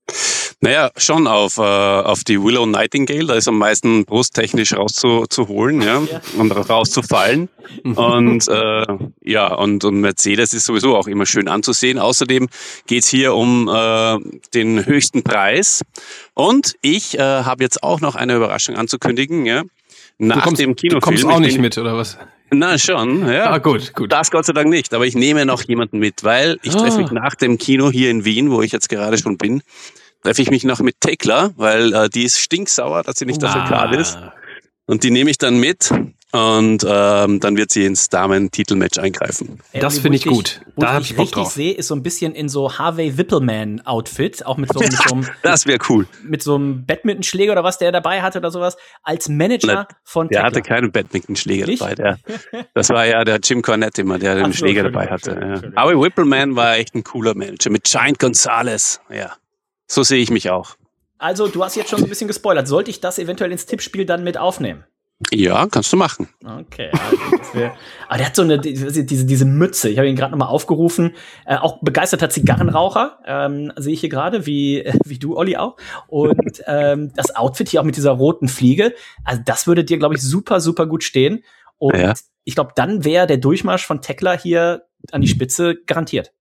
Naja, schon auf, äh, auf die Willow Nightingale, da ist am meisten brusttechnisch rauszuholen, ja, ja. und rauszufallen. und äh, ja, und, und Mercedes ist sowieso auch immer schön anzusehen. Außerdem geht's hier um äh, den höchsten Preis. Und ich äh, habe jetzt auch noch eine Überraschung anzukündigen, ja. Nach du kommst, dem Kinofilm. Du kommst auch nicht mit, oder was? Na schon, ja. Ah, gut, gut. Das Gott sei Dank nicht, aber ich nehme noch jemanden mit, weil ich treffe mich nach dem Kino hier in Wien, wo ich jetzt gerade schon bin, treffe ich mich noch mit Tekla, weil äh, die ist stinksauer, dass sie nicht dafür klar ist. Und die nehme ich dann mit und ähm, dann wird sie ins Damen-Titelmatch eingreifen. Das finde ich gut. Wo da ich dich richtig sehe, ist so ein bisschen in so Harvey Wippelman-Outfit, auch mit so, mit so einem... Das wäre cool. Mit so einem Badmintonschläger oder was der dabei hatte oder sowas, als Manager Nein, von Der Tekla. hatte keinen Badmintonschläger dabei. Der, das war ja der Jim Cornette immer, der den Ach so, Schläger dabei hatte. Ja. Aber Whippleman war echt ein cooler Manager mit Giant Gonzalez. Ja, so sehe ich mich auch. Also, du hast jetzt schon so ein bisschen gespoilert. Sollte ich das eventuell ins Tippspiel dann mit aufnehmen? Ja, kannst du machen. Okay. Also das wär, aber der hat so eine, diese, diese Mütze. Ich habe ihn gerade nochmal aufgerufen. Äh, auch begeisterter Zigarrenraucher, ähm, sehe ich hier gerade, wie, äh, wie du, Olli, auch. Und ähm, das Outfit hier auch mit dieser roten Fliege. Also, das würde dir, glaube ich, super, super gut stehen. Und ja. ich glaube, dann wäre der Durchmarsch von Tekla hier an die Spitze garantiert.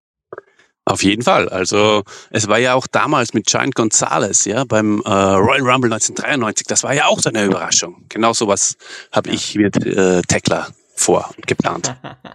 Auf jeden Fall. Also es war ja auch damals mit Giant Gonzalez, ja, beim äh, Royal Rumble neunzehnhundertdreiundneunzig. Das war ja auch so eine Überraschung. Genau sowas habe ich mit äh, Tekla vor und geplant.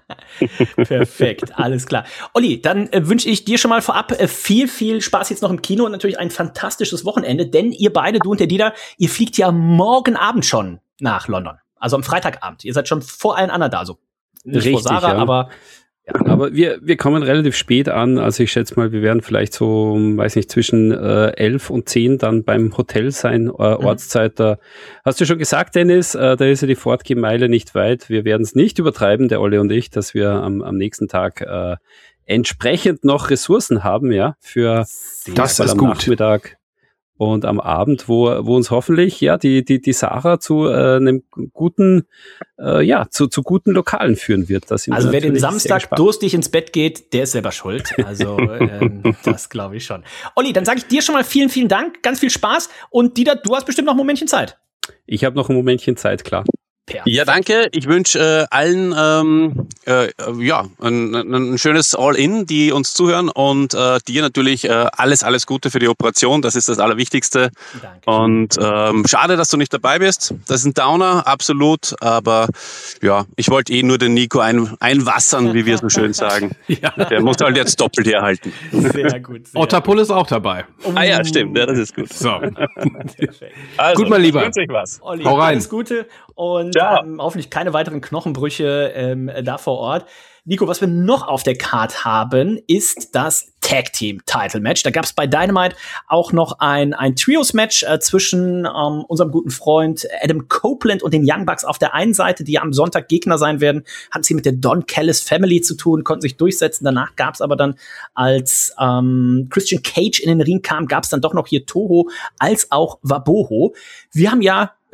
Perfekt, alles klar. Olli, dann äh, wünsche ich dir schon mal vorab äh, viel, viel Spaß jetzt noch im Kino und natürlich ein fantastisches Wochenende, denn ihr beide, du und der Dieter, ihr fliegt ja morgen Abend schon nach London. Also am Freitagabend. Ihr seid schon vor allen anderen da. Also nicht Richtig, vor Sarah, ja. aber Ja, aber wir, wir kommen relativ spät an. Also ich schätze mal, wir werden vielleicht so, weiß nicht, zwischen äh, elf und zehn dann beim Hotel sein, äh, Ortszeit. Da hast du schon gesagt, Dennis, äh, da ist ja die Fortgehmeile nicht weit. Wir werden es nicht übertreiben, der Olli und ich, dass wir am, am nächsten Tag äh, entsprechend noch Ressourcen haben, ja, für das am gut. Nachmittag. Und am Abend, wo, wo uns hoffentlich ja die die die Sarah zu äh, einem guten äh, ja zu zu guten Lokalen führen wird. Das also wer den Samstag durstig ins Bett geht, der ist selber schuld. Also ähm, das glaube ich schon. Olli, dann sage ich dir schon mal vielen vielen Dank, ganz viel Spaß und Dieter, du hast bestimmt noch ein Momentchen Zeit. Ich habe noch ein Momentchen Zeit, klar. Perfekt. Ja, danke. Ich wünsche äh, allen ähm, äh, ja ein, ein schönes All-In, die uns zuhören und äh, dir natürlich äh, alles, alles Gute für die Operation. Das ist das Allerwichtigste. Danke. Und ähm, schade, dass du nicht dabei bist. Das ist ein Downer, absolut. Aber ja, ich wollte eh nur den Nico ein, einwassern, wie wir so schön sagen. Ja. Der muss halt jetzt doppelt herhalten. Sehr gut. Sehr Otterpull ist auch dabei. Oh. Ah ja, stimmt. Ja, das ist gut. So. Also, gut, mein Lieber. Ich wünsche euch was. Olli, hau rein. Alles Gute und ähm, hoffentlich keine weiteren Knochenbrüche ähm, da vor Ort. Nico, was wir noch auf der Card haben, ist das Tag Team Title Match. Da gab es bei Dynamite auch noch ein, ein Trios-Match äh, zwischen ähm, unserem guten Freund Adam Copeland und den Young Bucks auf der einen Seite, die ja am Sonntag Gegner sein werden. Hatten sie mit der Don Callis Family zu tun, konnten sich durchsetzen. Danach gab es aber dann, als ähm, Christian Cage in den Ring kam, gab es dann doch noch hier Toho als auch Waboho. Wir haben ja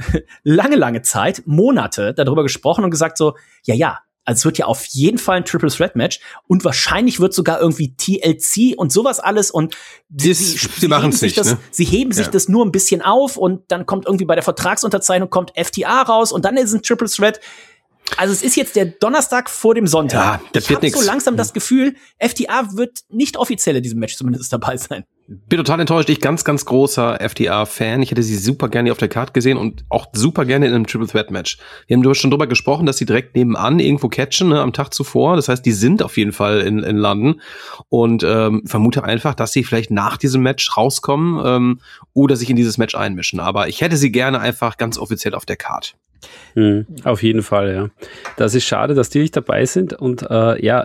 lange, lange Zeit, Monate darüber gesprochen und gesagt so, ja, ja, also es wird ja auf jeden Fall ein Triple Threat Match und wahrscheinlich wird sogar irgendwie T L C und sowas alles und sie, sie, sie machen es nicht. Das, ne? Sie heben sich ja. das nur ein bisschen auf und dann kommt irgendwie bei der Vertragsunterzeichnung kommt F T A raus und dann ist ein Triple Threat. Also es ist jetzt der Donnerstag vor dem Sonntag. Ja, das ich wird habe so nix. langsam das Gefühl, F T A wird nicht offiziell in diesem Match zumindest dabei sein. Bin total enttäuscht. Ich ganz, ganz großer F T A-Fan. Ich hätte sie super gerne auf der Karte gesehen und auch super gerne in einem Triple Threat Match. Wir haben schon drüber gesprochen, dass sie direkt nebenan irgendwo catchen, ne, am Tag zuvor. Das heißt, die sind auf jeden Fall in, in London und ähm, vermute einfach, dass sie vielleicht nach diesem Match rauskommen ähm, oder sich in dieses Match einmischen. Aber ich hätte sie gerne einfach ganz offiziell auf der Karte. Mhm, auf jeden Fall, ja. Das ist schade, dass die nicht dabei sind. Und äh, ja,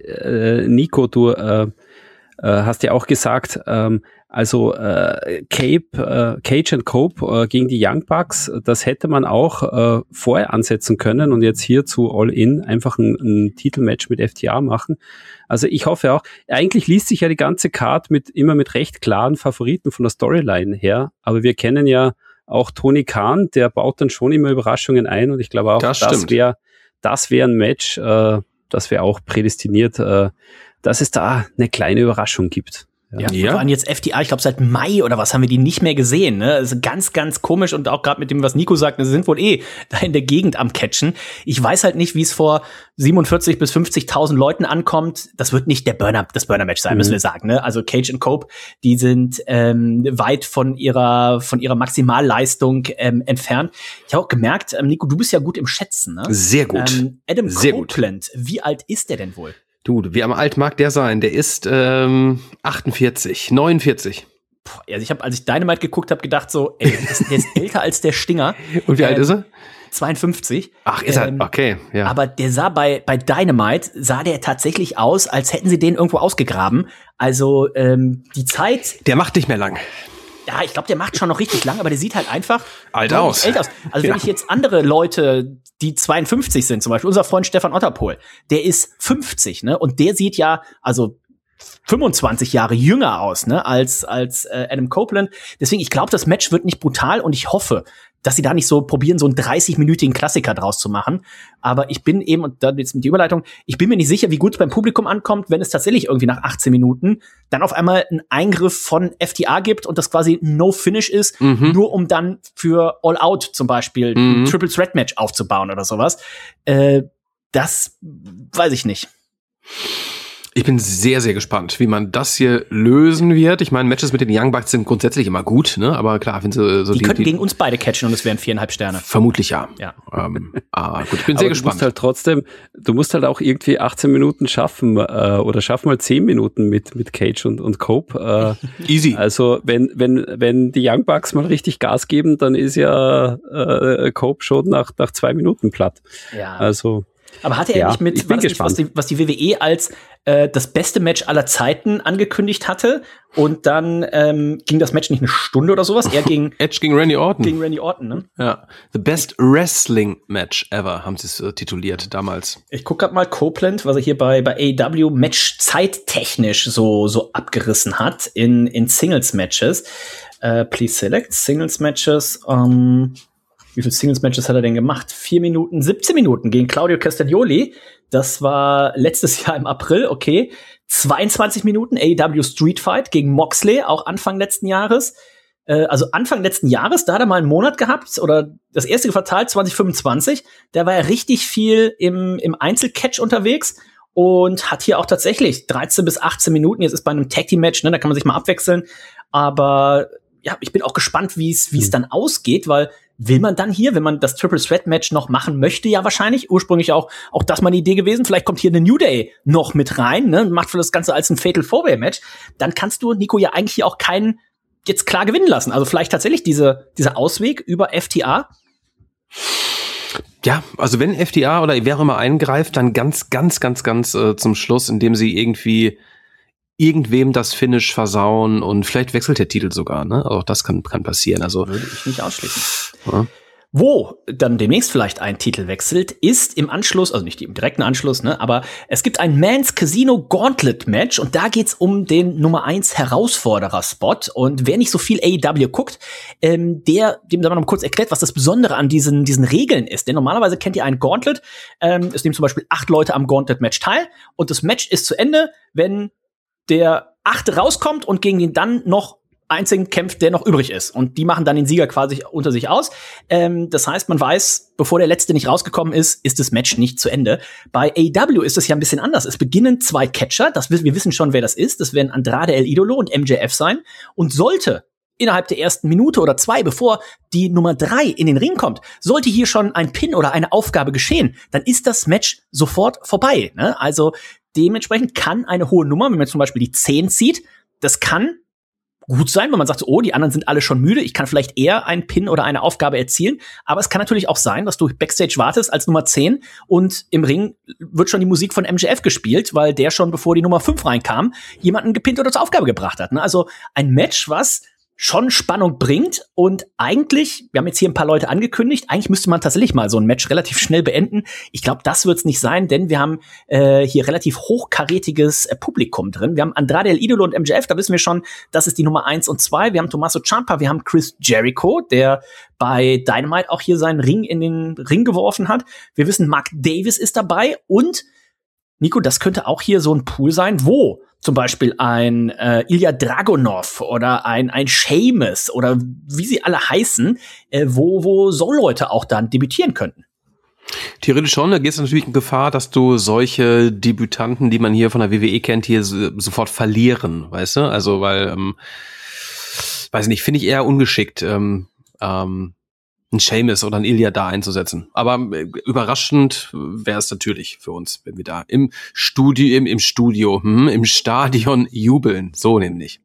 äh, Nico, du äh, äh, hast ja auch gesagt, ähm, also äh, Cape, äh, Cage and Cope äh, gegen die Young Bucks, das hätte man auch äh, vorher ansetzen können und jetzt hier zu All In einfach ein, ein Titelmatch mit F T A machen. Also ich hoffe auch, eigentlich liest sich ja die ganze Card mit immer mit recht klaren Favoriten von der Storyline her, aber wir kennen ja auch Tony Khan, der baut dann schon immer Überraschungen ein und ich glaube auch, das, das wäre das wäre ein Match, äh, das wäre auch prädestiniert, äh, dass es da eine kleine Überraschung gibt. Ja, ja. Wir waren jetzt F T A, ich glaube seit Mai oder was haben wir die nicht mehr gesehen, ne? Also ganz, ganz komisch und auch gerade mit dem, was Nico sagt, sie sind wohl eh da in der Gegend am Catchen. Ich weiß halt nicht, wie es vor siebenundvierzig bis fünfzigtausend Leuten ankommt. Das wird nicht der Burner, das Burner-Match sein, mhm. müssen wir sagen, ne? Also Cage and Cope, die sind ähm, weit von ihrer von ihrer Maximalleistung ähm, entfernt. Ich habe auch gemerkt, ähm, Nico, du bist ja gut im Schätzen, ne? Sehr gut. Ähm, Adam Sehr Copeland, gut. Wie alt ist der denn wohl? Du, wie am alt mag der sein? Der ist ähm, achtundvierzig, neunundvierzig. Puh, also ich habe, als ich Dynamite geguckt habe, gedacht so, ey, der ist, der ist älter als der Stinger. Und wie ähm, alt ist er? zweiundfünfzig. Ach, ist er? Ähm, okay, ja. Aber der sah bei bei Dynamite, sah der tatsächlich aus, als hätten sie den irgendwo ausgegraben. Also ähm, die Zeit. Der macht nicht mehr lang. Ja, ich glaube, der macht schon noch richtig lang, aber der sieht halt einfach alt aus. Alt aus. Also ja. Wenn ich jetzt andere Leute, die zweiundfünfzig sind, zum Beispiel unser Freund Stefan Otterpohl, der ist fünfzig, ne? Und der sieht ja, also fünfundzwanzig Jahre jünger aus, ne, als als äh, Adam Copeland. Deswegen, ich glaube, das Match wird nicht brutal und ich hoffe, dass sie da nicht so probieren, so einen dreißig-minütigen Klassiker draus zu machen. Aber ich bin eben, und dann jetzt mit der Überleitung, ich bin mir nicht sicher, wie gut es beim Publikum ankommt, wenn es tatsächlich irgendwie nach achtzehn Minuten dann auf einmal einen Eingriff von F T A gibt und das quasi No-Finish ist, mhm. nur um dann für All Out zum Beispiel mhm. ein Triple Threat Match aufzubauen oder sowas. Äh, das weiß ich nicht. Ich bin sehr, sehr gespannt, wie man das hier lösen wird. Ich meine, Matches mit den Young Bucks sind grundsätzlich immer gut, ne? Aber klar, wenn sie so die, die könnten die, gegen uns beide catchen und es wären viereinhalb Sterne. Vermutlich ja. Ja. Ähm, ah, gut, ich bin sehr Aber gespannt. Du musst halt trotzdem, du musst halt auch irgendwie achtzehn Minuten schaffen äh, oder schaff mal zehn Minuten mit mit Cage und und Cope. Äh, Easy. Also wenn wenn wenn die Young Bucks mal richtig Gas geben, dann ist ja äh, Cope schon nach nach zwei Minuten platt. Ja. Also. Aber hatte er ja, nicht mit, ich bin was, nicht, was, die, was die W W E als äh, das beste Match aller Zeiten angekündigt hatte und dann ähm, ging das Match nicht eine Stunde oder sowas, er ging Edge gegen Randy Orton. Gegen Randy Orton, ne? Ja, the best wrestling Match ever haben sie es äh, tituliert damals. Ich guck grad mal Copeland, was er hier bei bei A E W Match zeittechnisch so so abgerissen hat in in Singles Matches. Uh, please select Singles Matches. Um, Wie viele Singles-Matches hat er denn gemacht? Vier Minuten, siebzehn Minuten gegen Claudio Castagnoli. Das war letztes Jahr im April, okay. zweiundzwanzig Minuten A E W Street Fight gegen Moxley, auch Anfang letzten Jahres. Äh, also Anfang letzten Jahres, da hat er mal einen Monat gehabt, oder das erste Quartal zwanzig fünfundzwanzig. Da war er richtig viel im, im Einzelcatch unterwegs und hat hier auch tatsächlich dreizehn bis achtzehn Minuten. Jetzt ist bei einem Tag-Team-Match, ne, da kann man sich mal abwechseln. Aber ja, ich bin auch gespannt, wie es wie es dann ausgeht, weil will man dann hier, wenn man das Triple Threat Match noch machen möchte, ja wahrscheinlich, ursprünglich auch auch das mal eine Idee gewesen, vielleicht kommt hier eine New Day noch mit rein, ne, macht für das Ganze als ein Fatal Four-Way Match, dann kannst du, Nico, ja eigentlich hier auch keinen jetzt klar gewinnen lassen. Also vielleicht tatsächlich diese dieser Ausweg über F T A. Ja, also wenn F T A oder wer auch immer eingreift, dann ganz, ganz, ganz, ganz äh, zum Schluss, indem sie irgendwie irgendwem das Finish versauen und vielleicht wechselt der Titel sogar, ne? Auch das kann kann passieren. Also würde ich nicht ausschließen. Ja. Wo dann demnächst vielleicht ein Titel wechselt, ist im Anschluss, also nicht im direkten Anschluss, ne, aber es gibt ein Men's Casino Gauntlet Match und da geht's um den Nummer eins Herausforderer-Spot und wer nicht so viel A E W guckt, ähm, der, dem sagen wir noch mal kurz erklärt, was das Besondere an diesen, diesen Regeln ist. Denn normalerweise kennt ihr einen Gauntlet, ähm, es nehmen zum Beispiel acht Leute am Gauntlet-Match teil und das Match ist zu Ende, wenn der achte rauskommt und gegen den dann noch einzigen kämpft, der noch übrig ist. Und die machen dann den Sieger quasi unter sich aus. Ähm, das heißt, man weiß, bevor der Letzte nicht rausgekommen ist, ist das Match nicht zu Ende. Bei A E W ist es ja ein bisschen anders. Es beginnen zwei Catcher. Das, wir wissen schon, wer das ist. Das werden Andrade El Idolo und M J F sein. Und sollte innerhalb der ersten Minute oder zwei, bevor die Nummer drei in den Ring kommt, sollte hier schon ein Pin oder eine Aufgabe geschehen, dann ist das Match sofort vorbei. Ne? Also dementsprechend kann eine hohe Nummer, wenn man zum Beispiel die zehn zieht, das kann gut sein, wenn man sagt, oh, die anderen sind alle schon müde, ich kann vielleicht eher einen Pin oder eine Aufgabe erzielen, aber es kann natürlich auch sein, dass du Backstage wartest als Nummer zehn und im Ring wird schon die Musik von M J F gespielt, weil der schon, bevor die Nummer fünf reinkam, jemanden gepinnt oder zur Aufgabe gebracht hat. Ne? Also ein Match, was schon Spannung bringt und eigentlich, wir haben jetzt hier ein paar Leute angekündigt, eigentlich müsste man tatsächlich mal so ein Match relativ schnell beenden. Ich glaube, das wird's nicht sein, denn wir haben äh, hier relativ hochkarätiges äh, Publikum drin. Wir haben Andrade El Idolo und M J F, da wissen wir schon, das ist die Nummer eins und zwei. Wir haben Tommaso Ciampa, wir haben Chris Jericho, der bei Dynamite auch hier seinen Ring in den Ring geworfen hat. Wir wissen, Mark Davis ist dabei und Nico, das könnte auch hier so ein Pool sein, wo zum Beispiel ein äh, Ilya Dragunov oder ein ein Sheamus oder wie sie alle heißen, äh, wo wo so Leute auch dann debütieren könnten. Theoretisch schon, da geht es natürlich in Gefahr, dass du solche Debütanten, die man hier von der W W E kennt, hier so, sofort verlieren, weißt du? Also weil, ähm, weiß nicht, finde ich eher ungeschickt, ähm, ähm, ein Sheamus oder ein Ilya da einzusetzen. Aber äh, überraschend wäre es natürlich für uns, wenn wir da im Studio, im, im Studio, hm, im Stadion jubeln. So nämlich.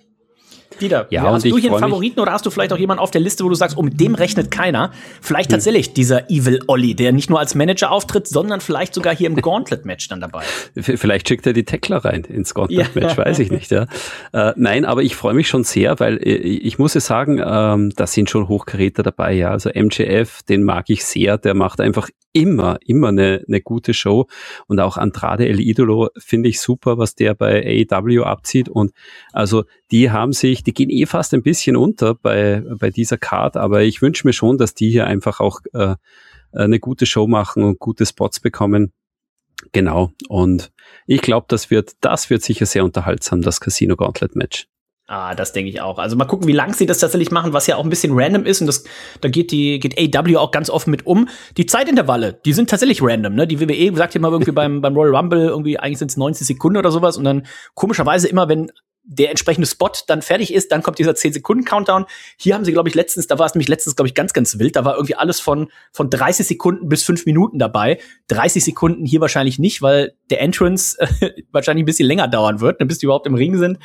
Dieter, ja, hast du hier einen mich. Favoriten oder hast du vielleicht auch jemanden auf der Liste, wo du sagst, oh, mit dem rechnet keiner? Vielleicht hm. tatsächlich dieser Evil Olli, der nicht nur als Manager auftritt, sondern vielleicht sogar hier im Gauntlet-Match dann dabei. Vielleicht schickt er die Tackler rein ins Gauntlet-Match, ja. Weiß ich nicht. Ja. Äh, nein, aber ich freue mich schon sehr, weil äh, ich muss ja sagen, ähm, da sind schon Hochkaräter dabei. Ja, also M J F, den mag ich sehr, der macht einfach immer, immer eine, eine gute Show. Und auch Andrade El Idolo finde ich super, was der bei A E W abzieht. Und also die haben sich, die gehen eh fast ein bisschen unter bei, bei dieser Card, aber ich wünsche mir schon, dass die hier einfach auch äh, eine gute Show machen und gute Spots bekommen. Genau. Und ich glaube, das wird, das wird sicher sehr unterhaltsam, das Casino Gauntlet Match. Ah, das denke ich auch. Also mal gucken, wie lang sie das tatsächlich machen, was ja auch ein bisschen random ist. Und das, da geht die, geht A E W auch ganz offen mit um. Die Zeitintervalle, die sind tatsächlich random, ne? Die W W E sagt ja mal irgendwie beim, beim Royal Rumble irgendwie, eigentlich sind es neunzig Sekunden oder sowas. Und dann komischerweise immer, wenn der entsprechende Spot dann fertig ist, dann kommt dieser zehn Sekunden Countdown. Hier haben sie, glaube ich, letztens, da war es nämlich letztens, glaube ich, ganz, ganz wild. Da war irgendwie alles von, von dreißig Sekunden bis fünf Minuten dabei. dreißig Sekunden hier wahrscheinlich nicht, weil der Entrance äh, wahrscheinlich ein bisschen länger dauern wird, bis die überhaupt im Ring sind.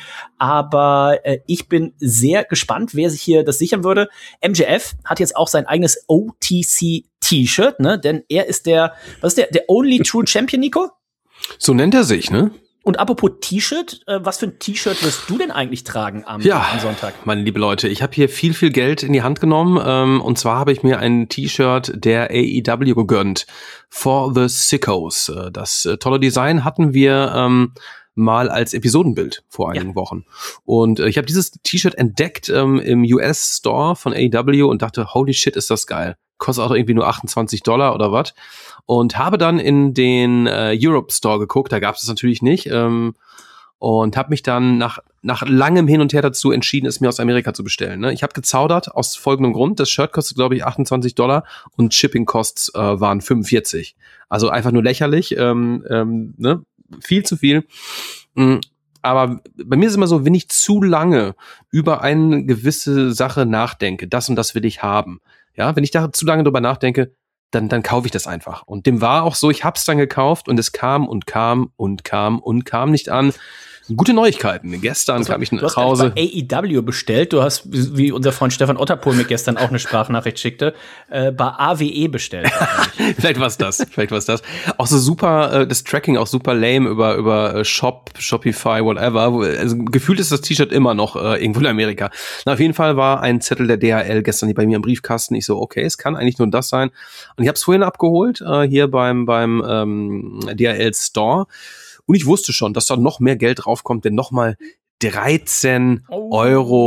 Aber äh, ich bin sehr gespannt, wer sich hier das sichern würde. M J F hat jetzt auch sein eigenes O T C T-Shirt, ne? Denn er ist der, was ist der, der Only True Champion, Nico? So nennt er sich, ne? Und apropos T-Shirt, äh, was für ein T-Shirt wirst du denn eigentlich tragen am, ja, am Sonntag? Meine liebe Leute, ich habe hier viel, viel Geld in die Hand genommen. Ähm, und zwar habe ich mir ein T-Shirt der A E W gegönnt. For the Sickos. Das äh, tolle Design hatten wir ähm, mal als Episodenbild vor einigen ja. Wochen. Und äh, ich habe dieses T-Shirt entdeckt ähm, im U S-Store von A E W und dachte, holy shit, ist das geil. Kostet auch irgendwie nur achtundzwanzig Dollar oder was. Und habe dann in den äh, Europe Store geguckt, da gab es das natürlich nicht. Ähm, und habe mich dann nach nach langem Hin und Her dazu entschieden, es mir aus Amerika zu bestellen. Ne? Ich habe gezaudert aus folgendem Grund. Das Shirt kostet, glaube ich, achtundzwanzig Dollar und Shipping Costs äh, waren fünfundvierzig. Also einfach nur lächerlich. Ähm, ähm, ne? Viel zu viel. Mhm. Aber bei mir ist es immer so, wenn ich zu lange über eine gewisse Sache nachdenke, das und das will ich haben. Ja, wenn ich da zu lange drüber nachdenke, dann, dann kaufe ich das einfach. Und dem war auch so, ich hab's dann gekauft und es kam und kam und kam und kam nicht an. Gute Neuigkeiten. Gestern also, kam ich nach Hause. Du hast bei A E W bestellt. Du hast, wie unser Freund Stefan Otterpohl mir gestern auch eine Sprachnachricht schickte, äh, bei A W E bestellt. Vielleicht war's das. Vielleicht war's das. Auch so super, äh, das Tracking auch super lame über über äh, Shop, Shopify, whatever. Also gefühlt ist das T-Shirt immer noch äh, irgendwo in Amerika. Na, auf jeden Fall war ein Zettel der D H L gestern bei mir im Briefkasten. Ich so, okay, es kann eigentlich nur das sein. Und ich habe es vorhin abgeholt äh, hier beim beim ähm, D H L Store. Und ich wusste schon, dass da noch mehr Geld draufkommt, denn nochmal dreizehn Euro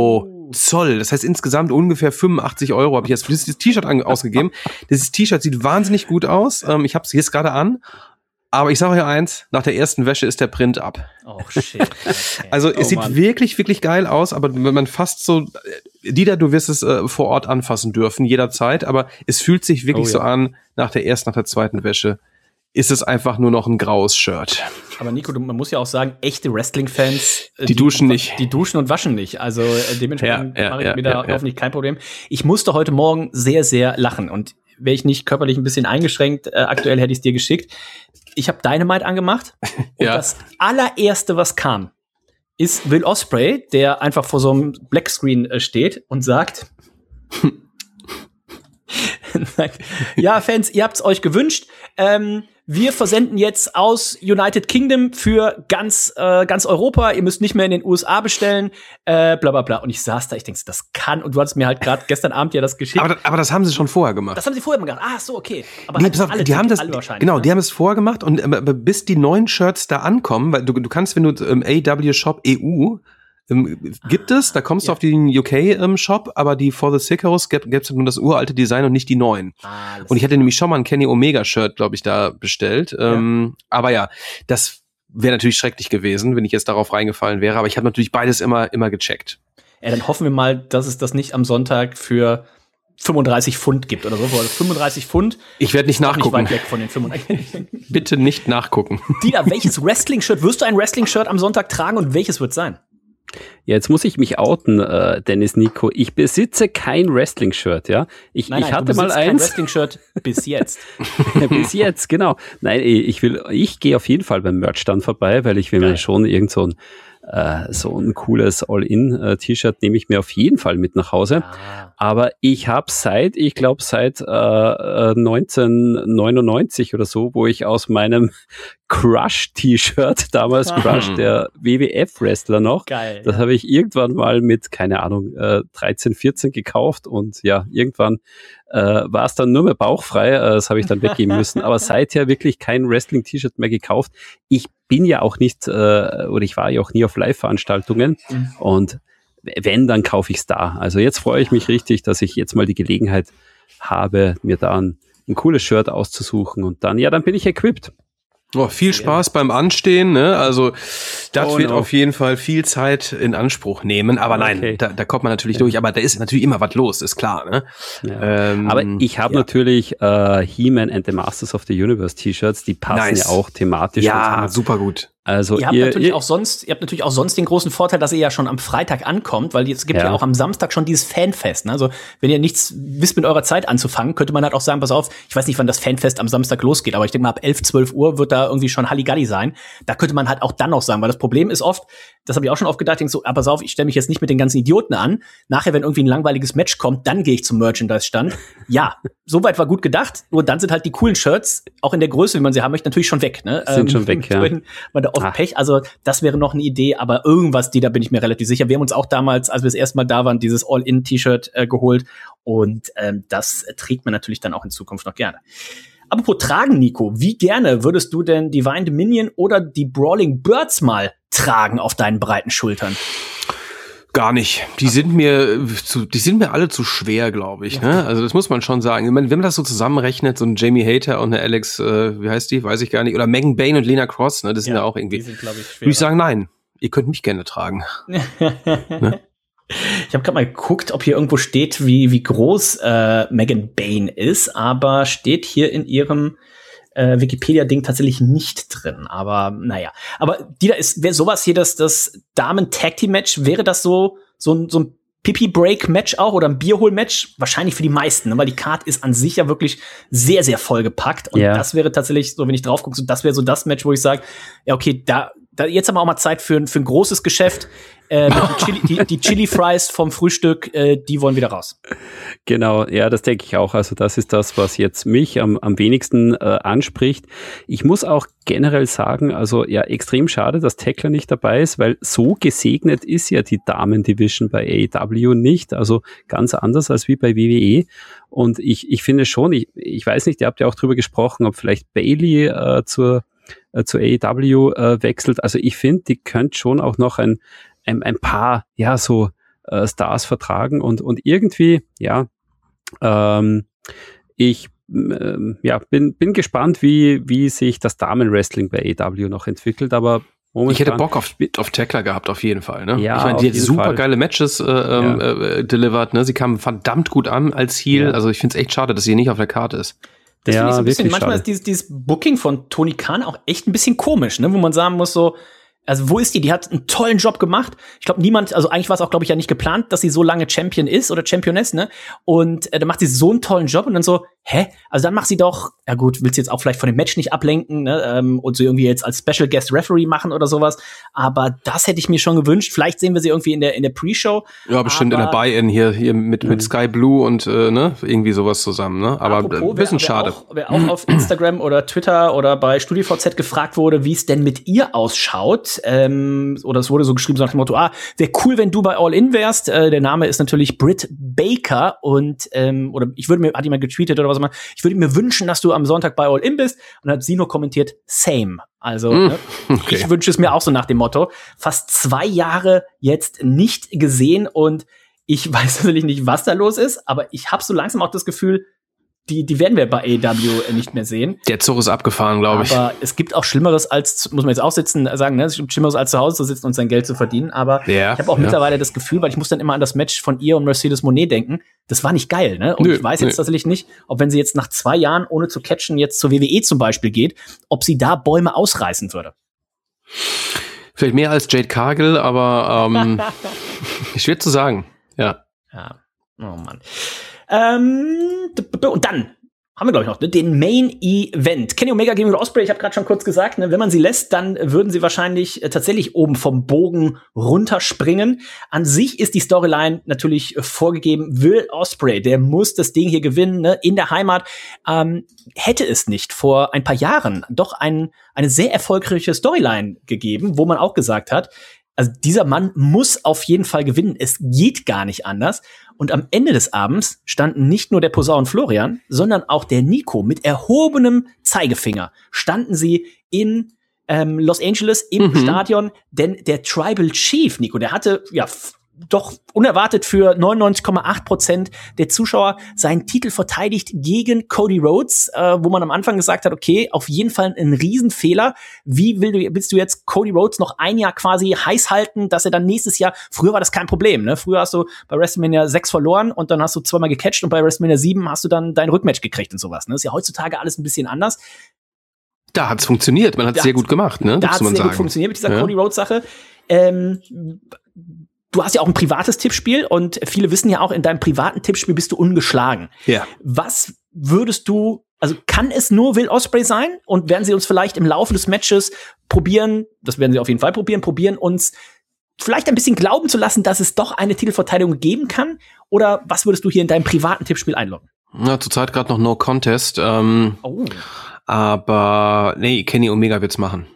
Zoll. Das heißt insgesamt ungefähr fünfundachtzig Euro habe ich jetzt für dieses T-Shirt an- ausgegeben. Dieses T-Shirt sieht wahnsinnig gut aus. Ähm, ich habe es jetzt gerade an. Aber ich sage euch eins, nach der ersten Wäsche ist der Print ab. Oh, shit. Okay. Also es Oh, sieht Mann. wirklich, wirklich geil aus, aber wenn man fast so, Dieter, du wirst es äh, vor Ort anfassen dürfen, jederzeit, aber es fühlt sich wirklich Oh, ja. so an, nach der ersten, nach der zweiten Wäsche ist es einfach nur noch ein graues Shirt. Aber Nico, du, man muss ja auch sagen, echte Wrestling-Fans, äh, Die duschen nicht. Die duschen und waschen nicht. Also äh, dementsprechend Ja, ja, mache ich ja, mir da ja, ja. hoffentlich kein Problem. Ich musste heute Morgen sehr, sehr lachen. Und wäre ich nicht körperlich ein bisschen eingeschränkt, äh, aktuell hätte ich es dir geschickt. Ich habe Dynamite angemacht. Und Ja. das allererste, was kam, ist Will Ospreay, der einfach vor so einem Blackscreen äh, steht und sagt, sagt, ja, Fans, ihr habt's euch gewünscht. Ähm, wir versenden jetzt aus United Kingdom für ganz äh, ganz Europa. Ihr müsst nicht mehr in den U S A bestellen. Äh, bla bla bla. Und ich saß da, ich denke, das kann. Und du hattest mir halt gerade gestern Abend ja das geschickt. Aber, das- aber das haben sie schon vorher gemacht. Das haben sie vorher immer gedacht. Ah, so, okay. Aber Nee, halt pass auf, alle, die haben das, alle wahrscheinlich, genau, ne? die haben es vorher gemacht und ähm, aber bis die neuen Shirts da ankommen, weil du, du kannst, wenn du ähm, A E W Shop E U ähm, gibt es, da kommst ja. du auf den U K ähm, Shop, aber die For the Sickos gibt es nur das uralte Design und nicht die neuen. Ah, alles Und ich hätte nämlich schon mal ein Kenny Omega Shirt, glaube ich, da bestellt. Ähm, aber ja, das wäre natürlich schrecklich gewesen, wenn ich jetzt darauf reingefallen wäre. Aber ich habe natürlich beides immer immer gecheckt. Ja, dann hoffen wir mal, dass es das nicht am Sonntag für fünfunddreißig Pfund gibt oder so. Also fünfunddreißig Pfund. Ich werde nicht Auch nicht nachgucken. weit weg von den fünfunddreißig. Bitte nicht nachgucken. Dieter, welches Wrestling-Shirt? Wirst du ein Wrestling-Shirt am Sonntag tragen und welches wird sein? Ja, jetzt muss ich mich outen, äh, Dennis Nico. Ich besitze kein Wrestling-Shirt, ja. Ich, Nein, ich nein, hatte du mal besitzt kein eins. Wrestling-Shirt bis jetzt. Bis jetzt, genau. Nein, ich will, ich gehe auf jeden Fall beim Merch-Stand vorbei, weil ich will Geil. mir schon irgend so ein, äh, so ein cooles All-In-T-Shirt nehme ich mir auf jeden Fall mit nach Hause. Ah. Aber ich habe seit, ich glaube seit äh, neunzehnhundertneunundneunzig oder so, wo ich aus meinem Crush-T-Shirt, damals Crush, der W W F-Wrestler noch, Geil. das ja. habe ich irgendwann mal mit, keine Ahnung, äh, dreizehn, vierzehn gekauft und ja, irgendwann äh, war es dann nur mehr bauchfrei, äh, das habe ich dann weggeben müssen, aber seither wirklich kein Wrestling-T-Shirt mehr gekauft. Ich bin ja auch nicht, äh, oder ich war ja auch nie auf Live-Veranstaltungen Mhm. und wenn, dann kaufe ich es da. Also jetzt freue ich mich richtig, dass ich jetzt mal die Gelegenheit habe, mir da ein, ein cooles Shirt auszusuchen und dann, ja, dann bin ich equipped. Oh, viel Spaß beim Anstehen, ne? Also das Oh, wird no. auf jeden Fall viel Zeit in Anspruch nehmen. Aber nein, Okay. da, da kommt man natürlich durch. Aber da ist natürlich immer was los, ist klar, ne? Ja. Ähm, Aber ich habe ja. natürlich äh, He-Man and the Masters of the Universe T-Shirts, die passen Nice. ja auch thematisch. Ja, dazu. super gut. Also Ihr habt, ihr, natürlich ihr, auch sonst, ihr habt natürlich auch sonst den großen Vorteil, dass ihr ja schon am Freitag ankommt, weil es gibt ja, Ja. auch am Samstag schon dieses Fanfest. Ne? Also wenn ihr nichts wisst, mit eurer Zeit anzufangen, könnte man halt auch sagen, pass auf, ich weiß nicht, wann das Fanfest am Samstag losgeht, aber ich denke mal, ab elf, zwölf Uhr wird da irgendwie schon Halligalli sein. Da könnte man halt auch dann noch sagen, weil das Problem ist oft, das habe ich auch schon oft gedacht, denk so, ah, pass auf, ich stelle mich jetzt nicht mit den ganzen Idioten an. Nachher, wenn irgendwie ein langweiliges Match kommt, dann gehe ich zum Merchandise-Stand. Ja, soweit war gut gedacht, nur dann sind halt die coolen Shirts, auch in der Größe, wie man sie haben möchte, natürlich schon weg. Ne? Sind schon weg, ja. Man da oft Ah. Pech, also das wäre noch eine Idee, aber irgendwas, die da bin ich mir relativ sicher. Wir haben uns auch damals, als wir das erste Mal da waren, dieses All-In-T-Shirt äh, geholt und ähm, das äh, trägt man natürlich dann auch in Zukunft noch gerne. Apropos tragen, Nico, wie gerne würdest du denn Divine Dominion oder die Brawling Birds mal tragen auf deinen breiten Schultern? Gar nicht. Die sind mir zu, die sind mir alle zu schwer, glaube ich. Ne? Also das muss man schon sagen. Ich meine, wenn man das so zusammenrechnet, so ein Jamie Hater und eine Alex, äh, wie heißt die, weiß ich gar nicht, oder Megan Bayne und Lena Cross, ne, das sind ja, auch irgendwie. Die sind, glaube ich, schwer. Würde ich sagen, nein. Ihr könnt mich gerne tragen. Ne? Ich habe gerade mal geguckt, ob hier irgendwo steht, wie wie groß äh, Megan Bayne ist, aber steht hier in ihrem äh, Wikipedia-Ding tatsächlich nicht drin. Aber naja, aber die da ist, wäre sowas hier das das Damen-Tag-Team-Match, wäre das so so ein so ein Pipi-Break-Match auch oder ein Bierhol-Match? Wahrscheinlich für die meisten, ne? Weil die Card ist an sich ja wirklich sehr, sehr vollgepackt. Und Ja. das wäre tatsächlich, so wenn ich drauf gucke, so, das wäre so das Match, wo ich sage, ja okay, da, da jetzt haben wir auch mal Zeit für, ein- für ein großes Geschäft. Äh, mit den Chili, die, die Chili-Fries vom Frühstück, äh, die wollen wieder raus. Genau, ja, das denke ich auch. Also das ist das, was jetzt mich am, am wenigsten äh, anspricht. Ich muss auch generell sagen, also ja, extrem schade, dass Tekla nicht dabei ist, weil so gesegnet ist ja die Damen-Division bei A E W nicht. Also ganz anders als wie bei W W E. Und ich, ich finde schon, ich, ich weiß nicht, ihr habt ja auch drüber gesprochen, ob vielleicht Bayley äh, zur, äh, zur A E W äh, wechselt. Also ich finde, die könnte schon auch noch ein ein, ein paar, ja, so äh, Stars vertragen und, und irgendwie, ja, ähm, ich ähm, ja, bin, bin gespannt, wie, wie sich das Damenwrestling bei A E W noch entwickelt, aber momentan, ich hätte Bock auf, auf Tackler gehabt, auf jeden Fall. Ne? Ja, ich meine, die hat super geile Matches äh, ja. äh, delivered. Ne? Sie kam verdammt gut an als Heel. Ja. Also ich finde es echt schade, dass sie nicht auf der Karte ist. Das ja, finde ich so ein bisschen, wirklich manchmal schade. ist dieses, dieses Booking von Tony Khan auch echt ein bisschen komisch, ne? Wo man sagen muss so, also wo ist die? Die hat einen tollen Job gemacht. Ich glaube, niemand, also eigentlich war es auch, glaube ich, ja nicht geplant, dass sie so lange Champion ist oder Championess, ne? Und äh, dann macht sie so einen tollen Job und dann so, hä? Also dann macht sie doch, ja gut, willst du jetzt auch vielleicht von dem Match nicht ablenken, ne? Ähm, und so irgendwie jetzt als Special Guest Referee machen oder sowas. Aber das hätte ich mir schon gewünscht. Vielleicht sehen wir sie irgendwie in der in der Pre-Show. Ja, bestimmt aber in der Buy-In hier, hier mit, mit Sky Blue und äh, ne, irgendwie sowas zusammen, ne? Aber Apropos, ein bisschen wer, wer schade. Auch, wer auch auf Instagram oder Twitter oder bei StudiVZ gefragt wurde, wie es denn mit ihr ausschaut, ähm, oder es wurde so geschrieben, so nach dem Motto, ah, wäre cool, wenn du bei All In wärst. Äh, der Name ist natürlich Britt Baker und, ähm, oder ich würde mir, hat jemand getweetet oder was immer, ich würde mir wünschen, dass du am Sonntag bei All In bist. Und dann hat sie nur kommentiert, same. Also, Mm, ne, okay. ich wünsche es mir auch so nach dem Motto. Fast zwei Jahre jetzt nicht gesehen und ich weiß natürlich nicht, was da los ist, aber ich habe so langsam auch das Gefühl, die, die werden wir bei A E W nicht mehr sehen. Der Zug ist abgefahren, glaube ich. Aber es gibt auch Schlimmeres als, muss man jetzt auch sitzen, sagen, ne, es gibt Schlimmeres als zu Hause zu sitzen und sein Geld zu verdienen. Aber Ja, ich habe auch ja. mittlerweile das Gefühl, weil ich muss dann immer an das Match von ihr und Mercedes Moné denken. Das war nicht geil, ne? Und Nö, ich weiß jetzt nö. tatsächlich nicht, ob wenn sie jetzt nach zwei Jahren ohne zu catchen jetzt zur W W E zum Beispiel geht, ob sie da Bäume ausreißen würde. Vielleicht mehr als Jade Cargill, aber ähm, schwer zu sagen. Ja. Ja, oh Mann. Ähm, und dann haben wir, glaube ich, noch den Main Event. Kenny Omega gegen Ospreay, ich habe gerade schon kurz gesagt, ne, wenn man sie lässt, dann würden sie wahrscheinlich äh, tatsächlich oben vom Bogen runterspringen. An sich ist die Storyline natürlich äh, vorgegeben. Will Ospreay, der muss das Ding hier gewinnen, ne, in der Heimat. Ähm, hätte es nicht vor ein paar Jahren doch ein, eine sehr erfolgreiche Storyline gegeben, wo man auch gesagt hat, also dieser Mann muss auf jeden Fall gewinnen. Es geht gar nicht anders. Und am Ende des Abends standen nicht nur der Posaunen Florian, sondern auch der Nico mit erhobenem Zeigefinger. Standen sie in ähm, Los Angeles im Mhm. Stadion, denn der Tribal Chief, Nico, der hatte ja f- doch unerwartet für neunundneunzig Komma acht Prozent der Zuschauer seinen Titel verteidigt gegen Cody Rhodes, äh, wo man am Anfang gesagt hat, okay, auf jeden Fall ein Riesenfehler. Wie will du, willst du jetzt Cody Rhodes noch ein Jahr quasi heiß halten, dass er dann nächstes Jahr, früher war das kein Problem, ne? Früher hast du bei WrestleMania sechs verloren und dann hast du zweimal gecatcht und bei WrestleMania sieben hast du dann dein Rückmatch gekriegt und sowas, ne? Ist ja heutzutage alles ein bisschen anders. Da hat's funktioniert. Man hat es Da sehr hat's- gut gemacht, ne? Da muss hat es man sehr sagen. gut funktioniert mit dieser Ja. Cody Rhodes-Sache. Ähm, du hast ja auch ein privates Tippspiel und viele wissen ja auch, in deinem privaten Tippspiel bist du ungeschlagen. Ja. Was würdest du, also kann es nur Will Ospreay sein und werden sie uns vielleicht im Laufe des Matches probieren, das werden sie auf jeden Fall probieren, probieren uns vielleicht ein bisschen glauben zu lassen, dass es doch eine Titelverteidigung geben kann? Oder was würdest du hier in deinem privaten Tippspiel einloggen? Ja, zurzeit gerade noch No Contest. Ähm, Oh. aber nee, Kenny Omega wird's machen.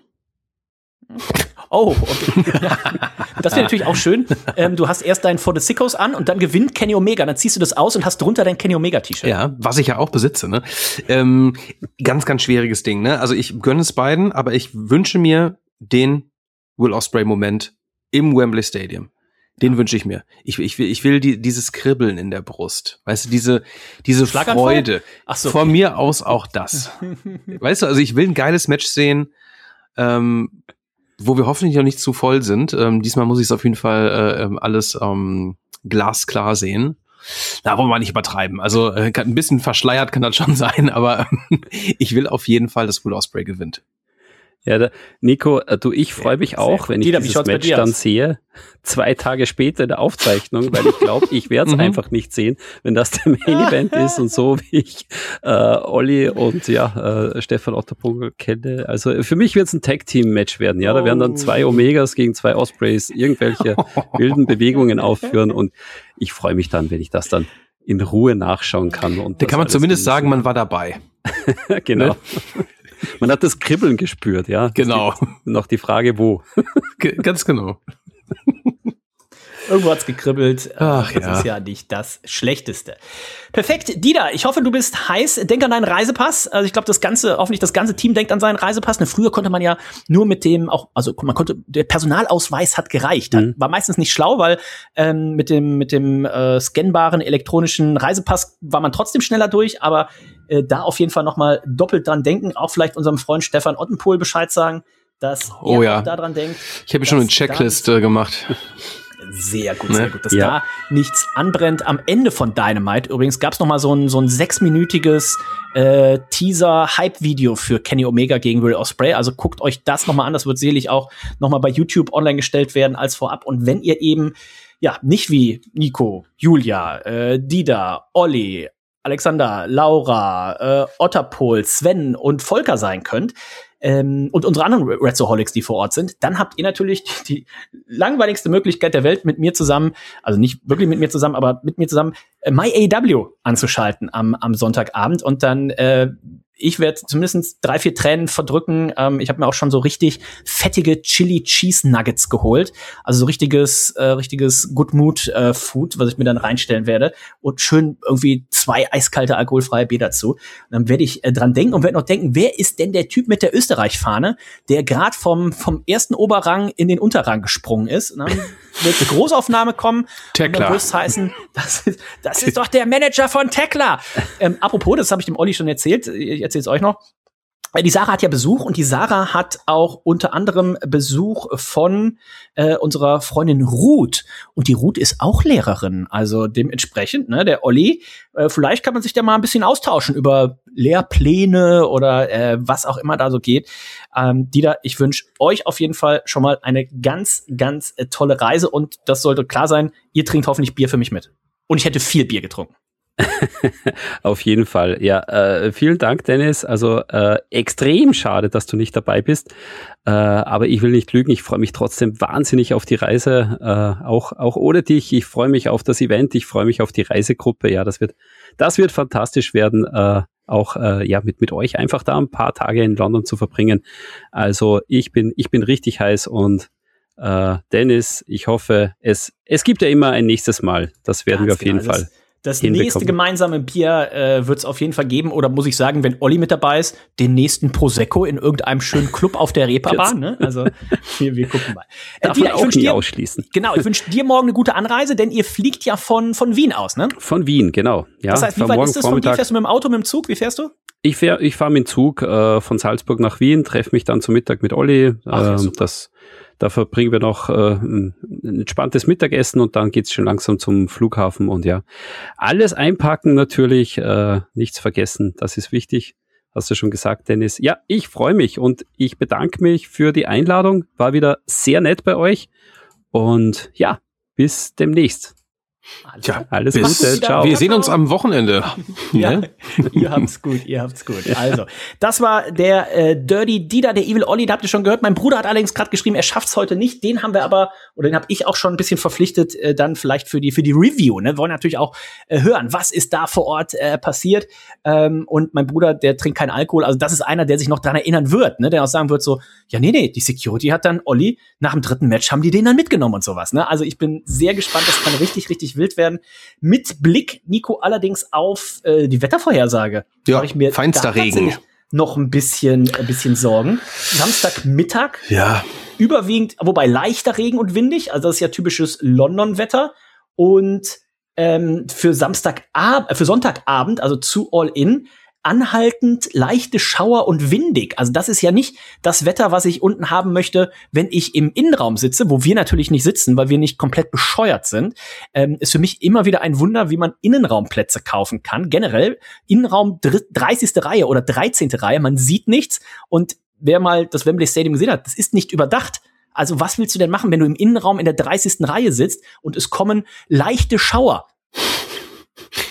Oh, okay. Ja. Das wäre natürlich auch schön. Ähm, du hast erst dein For the Sickos an und dann gewinnt Kenny Omega. Dann ziehst du das aus und hast drunter dein Kenny Omega T-Shirt. Ja, was ich ja auch besitze, ne? Ähm, ganz, ganz schwieriges Ding, ne? Also ich gönne es beiden, aber ich wünsche mir den Will Ospreay-Moment im Wembley Stadium. Den wünsche ich mir. Ich, ich will, ich will die, dieses Kribbeln in der Brust. Weißt du, diese, diese Schlaganfall? Freude. Ach so. Von mir aus auch das. Weißt du, also ich will ein geiles Match sehen, ähm, wo wir hoffentlich noch nicht zu voll sind. Ähm, diesmal muss ich es auf jeden Fall äh, ähm, alles ähm, glasklar sehen. Da wollen wir nicht übertreiben. Also äh, kann, ein bisschen verschleiert kann das schon sein, aber ich will auf jeden Fall, dass Will Ospreay gewinnt. Ja, der, Nico, äh, du, ich freue mich auch, wenn ich Dieter, wie dieses schaut's bei Match dir dann aus? sehe, zwei Tage später in der Aufzeichnung, weil ich glaube, ich werde es Mhm. einfach nicht sehen, wenn das der Main Event ist und so wie ich äh, Olli und ja äh, Stefan Otterpunkel kenne. Also für mich wird es ein Tag-Team-Match werden. Ja, da werden dann zwei Omegas gegen zwei Ospreys irgendwelche wilden Bewegungen aufführen und ich freue mich dann, wenn ich das dann in Ruhe nachschauen kann. Und Da das kann man alles zumindest genießen. sagen, man war dabei. Genau. Man hat das Kribbeln gespürt, ja. Genau. Noch die Frage, wo. G- Ganz genau. Irgendwo hat's gekribbelt. Ach, das ja. ist ja nicht das Schlechteste. Perfekt. Dieter, ich hoffe, du bist heiß. Denk an deinen Reisepass. Also ich glaube, das ganze, hoffentlich das ganze Team denkt an seinen Reisepass. Ne, früher konnte man ja nur mit dem, auch, also man konnte, der Personalausweis hat gereicht. Mhm. War meistens nicht schlau, weil ähm, mit dem, mit dem äh, scannbaren elektronischen Reisepass war man trotzdem schneller durch. Aber äh, da auf jeden Fall noch mal doppelt dran denken. Auch vielleicht unserem Freund Stefan Ottenpohl Bescheid sagen, dass oh, er ja. auch daran denkt. Ich habe schon eine Checkliste gemacht. Sehr gut, Ne? sehr gut, dass Ja. da nichts anbrennt. Am Ende von Dynamite übrigens gab es noch mal so ein, so ein sechsminütiges äh, Teaser-Hype-Video für Kenny Omega gegen Will Ospreay. Also guckt euch das noch mal an. Das wird sicherlich auch noch mal bei YouTube online gestellt werden als vorab. Und wenn ihr eben, ja, nicht wie Nico, Julia, äh, Dida, Olli, Alexander, Laura, äh, Otterpohl, Sven und Volker sein könnt, ähm, und unsere anderen Redzoholics, die vor Ort sind, dann habt ihr natürlich die, die langweiligste Möglichkeit der Welt, mit mir zusammen, also nicht wirklich mit mir zusammen, aber mit mir zusammen äh, My A E W anzuschalten am, am Sonntagabend. Und dann äh, ich werde zumindest drei, vier Tränen verdrücken. Ähm, ich habe mir auch schon so richtig fettige Chili Cheese Nuggets geholt. Also so richtiges, äh, richtiges Good Mood äh, Food, was ich mir dann reinstellen werde. Und schön irgendwie zwei eiskalte alkoholfreie Bier dazu. Und dann werde ich äh, dran denken und werde noch denken, wer ist denn der Typ mit der Österreich-Fahne, der gerade vom, vom ersten Oberrang in den Unterrang gesprungen ist. Und dann wird eine Großaufnahme kommen. Tekla. Und dann wird es heißen, das ist, das ist doch der Manager von Tekla. Ähm, apropos, das habe ich dem Olli schon erzählt. Ich erzähle es euch noch. Die Sarah hat ja Besuch und die Sarah hat auch unter anderem Besuch von äh, unserer Freundin Ruth. Und die Ruth ist auch Lehrerin. Also dementsprechend, ne, der Olli, äh, vielleicht kann man sich da mal ein bisschen austauschen über Lehrpläne oder äh, was auch immer da so geht. Ähm, Dieter, ich wünsche euch auf jeden Fall schon mal eine ganz, ganz äh, tolle Reise. Und das sollte klar sein, ihr trinkt hoffentlich Bier für mich mit. Und ich hätte viel Bier getrunken. Auf jeden Fall. Ja, äh, vielen Dank, Dennis. Also äh, extrem schade, dass du nicht dabei bist. Äh, aber ich will nicht lügen. Ich freue mich trotzdem wahnsinnig auf die Reise, äh, auch auch ohne dich. Ich freue mich auf das Event. Ich freue mich auf die Reisegruppe. Ja, das wird das wird fantastisch werden. Äh, auch äh, ja mit mit euch einfach da ein paar Tage in London zu verbringen. Also ich bin ich bin richtig heiß und äh, Dennis, ich hoffe, es es gibt ja immer ein nächstes Mal. Das werden Ganz wir auf jeden genau. Fall. Das, das nächste gemeinsame Bier äh, wird es auf jeden Fall geben. Oder muss ich sagen, wenn Olli mit dabei ist, den nächsten Prosecco in irgendeinem schönen Club auf der Reeperbahn. Ne? Also wir, wir gucken mal. Äh, Darf Dieter, man auch ich nie dir, ausschließen. Genau, ich wünsche dir morgen eine gute Anreise, denn ihr fliegt ja von, von Wien aus, ne? Von Wien, genau. Ja, das heißt, wie weit ist das von dir? Fährst du mit dem Auto, mit dem Zug? Wie fährst du? Ich fahre ich fahr mit dem Zug äh, von Salzburg nach Wien, treffe mich dann zum Mittag mit Olli. Ach, ja, äh, das Da verbringen wir noch äh, ein entspanntes Mittagessen und dann geht's schon langsam zum Flughafen und ja, alles einpacken natürlich, äh, nichts vergessen, das ist wichtig. Hast du schon gesagt, Dennis. Ja, ich freue mich und ich bedanke mich für die Einladung. War wieder sehr nett bei euch und ja, bis demnächst. Tja, alles bis, Gute, ciao. Wir sehen uns am Wochenende. Ja, ihr habt's gut, ihr habt's gut. Also, das war der äh, Dirty Dieter, der Evil Olli, da habt ihr schon gehört. Mein Bruder hat allerdings gerade geschrieben, er schafft's heute nicht. Den haben wir aber, oder den habe ich auch schon ein bisschen verpflichtet, äh, dann vielleicht für die für die Review. Ne? Wir wollen natürlich auch äh, hören, was ist da vor Ort äh, passiert. Ähm, und mein Bruder, der trinkt keinen Alkohol. Also das ist einer, der sich noch daran erinnern wird, ne? Der auch sagen wird so, ja nee, nee, die Security hat dann Olli, nach dem dritten Match haben die den dann mitgenommen und sowas. Ne? Also ich bin sehr gespannt, das kann richtig, richtig wild werden. Mit Blick, Nico, allerdings auf äh, die Wettervorhersage. Ja, mache ich mir feinster Regen. Noch ein bisschen, ein bisschen Sorgen. Samstagmittag. Ja. Überwiegend, wobei leichter Regen und windig. Also das ist ja typisches London-Wetter. Und ähm, für Samstagabend, für Sonntagabend, also zu All In, anhaltend leichte Schauer und windig. Also das ist ja nicht das Wetter, was ich unten haben möchte, wenn ich im Innenraum sitze, wo wir natürlich nicht sitzen, weil wir nicht komplett bescheuert sind. Ähm, ist für mich immer wieder ein Wunder, wie man Innenraumplätze kaufen kann. Generell Innenraum dreißigste Reihe oder dreizehnte Reihe, man sieht nichts. Und wer mal das Wembley Stadium gesehen hat, das ist nicht überdacht. Also was willst du denn machen, wenn du im Innenraum in der dreißigsten Reihe sitzt und es kommen leichte Schauer?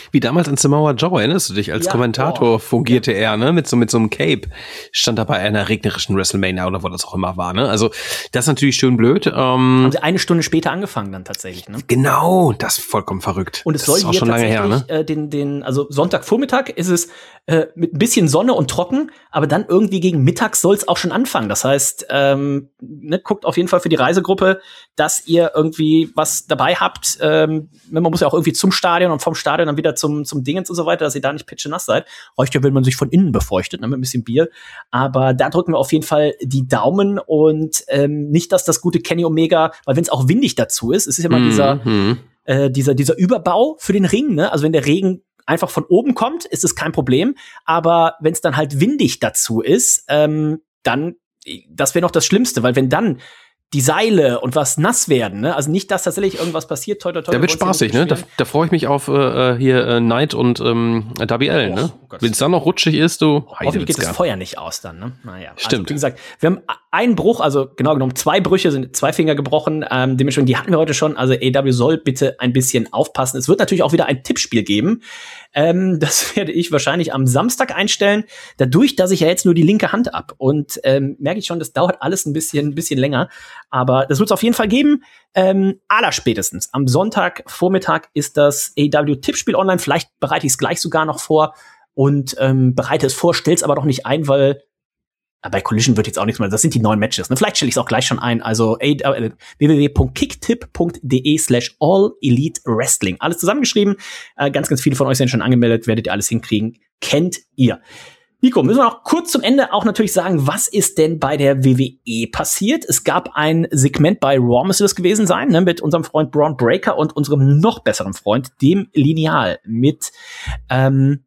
Wie damals in Samoa Joe, erinnerst du dich? Als Ja, Kommentator oh. fungierte er, ne? Mit so, mit so einem Cape. Stand da bei einer regnerischen WrestleMania oder wo das auch immer war, ne? Also, das ist natürlich schön blöd. Ähm, Haben sie eine Stunde später angefangen dann tatsächlich, ne? Genau, das ist vollkommen verrückt. Und es das soll ist auch hier schon lange her, ne? tatsächlich, äh, den, den, also Sonntagvormittag ist es äh, mit ein bisschen Sonne und trocken, aber dann irgendwie gegen Mittags soll es auch schon anfangen. Das heißt, ähm, ne, guckt auf jeden Fall für die Reisegruppe, dass ihr irgendwie was dabei habt. Ähm, man muss ja auch irgendwie zum Stadion und vom Stadion dann wieder zum, zum Dingens und so weiter, dass ihr da nicht pitschenass seid. Reicht ja, wenn man sich von innen befeuchtet, ne, mit ein bisschen Bier. Aber da drücken wir auf jeden Fall die Daumen und ähm, nicht, dass das gute Kenny Omega, weil wenn es auch windig dazu ist, es ist immer Mhm. dieser Mhm. äh, dieser, dieser Überbau für den Ring, ne? Also wenn der Regen einfach von oben kommt, ist es kein Problem. Aber wenn es dann halt windig dazu ist, ähm, dann, das wäre noch das Schlimmste, weil wenn dann die Seile und was nass werden, ne? Also nicht, dass tatsächlich irgendwas passiert, toi, toi, toi. Der wird spaßig, ne? Da, da freue ich mich auf äh, hier äh, Knight und ähm, W L, Oh, ne? Gott. Wenn es dann noch rutschig ist, du Hoffentlich geht das Heidewitzka. Feuer nicht aus dann, ne? Naja. Stimmt. Also, wie gesagt, wir haben einen Bruch, also genau genommen zwei Brüche, sind zwei Finger gebrochen. Ähm, dementsprechend, die hatten wir heute schon. Also A E W soll bitte ein bisschen aufpassen. Es wird natürlich auch wieder ein Tippspiel geben. Ähm, das werde ich wahrscheinlich am Samstag einstellen. Dadurch, dass ich ja jetzt nur die linke Hand ab. Und ähm, merke ich schon, das dauert alles ein bisschen, ein bisschen länger. Aber das wird es auf jeden Fall geben. Ähm, allerspätestens am Sonntagvormittag ist das A E W-Tippspiel online. Vielleicht bereite ich es gleich sogar noch vor. Und ähm, bereite es vor, stell's aber doch nicht ein, weil äh, bei Collision wird jetzt auch nichts mehr. Das sind die neuen Matches. Ne? Vielleicht stelle ich es auch gleich schon ein. Also äh, w w w punkt kicktipp punkt d e slash all elite wrestling. Alles zusammengeschrieben. Äh, ganz, ganz viele von euch sind schon angemeldet. Werdet ihr alles hinkriegen. Kennt ihr. Nico, müssen wir noch kurz zum Ende auch natürlich sagen, was ist denn bei der W W E passiert? Es gab ein Segment bei Raw, müsste das gewesen sein, ne, mit unserem Freund Braun Breaker und unserem noch besseren Freund, dem Lineal, mit ähm,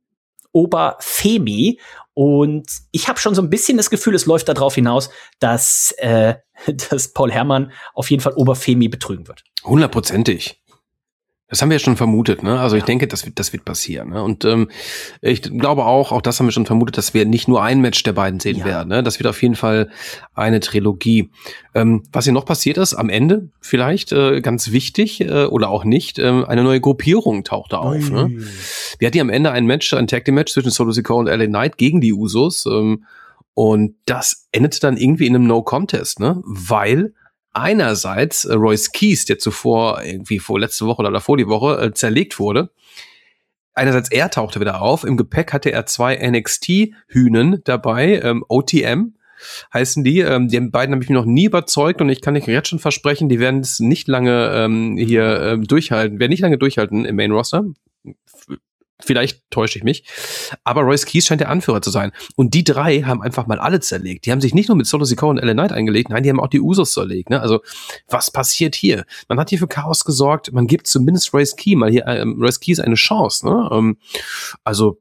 Oberfemi. Und ich habe schon so ein bisschen das Gefühl, es läuft darauf hinaus, dass, äh, dass Paul Herrmann auf jeden Fall Oberfemi betrügen wird. Hundertprozentig. Das haben wir ja schon vermutet, ne? Also ich denke, das wird, das wird passieren, ne? Und ähm, ich glaube auch, auch das haben wir schon vermutet, dass wir nicht nur ein Match der beiden sehen Ja. werden, ne? Das wird auf jeden Fall eine Trilogie. Ähm, was hier noch passiert ist, am Ende vielleicht äh, ganz wichtig äh, oder auch nicht, äh, eine neue Gruppierung tauchte auf, ne? Wir hatten hier am Ende ein Match, ein Tag Team Match zwischen Solo Sikoa und L A Knight gegen die Usos, ähm, und das endete dann irgendwie in einem No Contest, ne? Weil einerseits äh, Royce Keys, der zuvor irgendwie vor letzte Woche oder davor die Woche äh, zerlegt wurde, einerseits er tauchte wieder auf, im Gepäck hatte er zwei N X T-Hühnen dabei, ähm, O T M heißen die, ähm, die beiden habe ich mir noch nie überzeugt und ich kann euch jetzt schon versprechen, die werden es nicht lange ähm, hier ähm, durchhalten, werden nicht lange durchhalten im Main Roster. Vielleicht täusche ich mich. Aber Royce Keys scheint der Anführer zu sein. Und die drei haben einfach mal alle zerlegt. Die haben sich nicht nur mit Solo Sikoa und L A Knight eingelegt, nein, die haben auch die Usos zerlegt. Ne? Also, was passiert hier? Man hat hier für Chaos gesorgt. Man gibt zumindest Royce Keys mal hier, ähm, Royce Keys eine Chance. Ne? Ähm, also,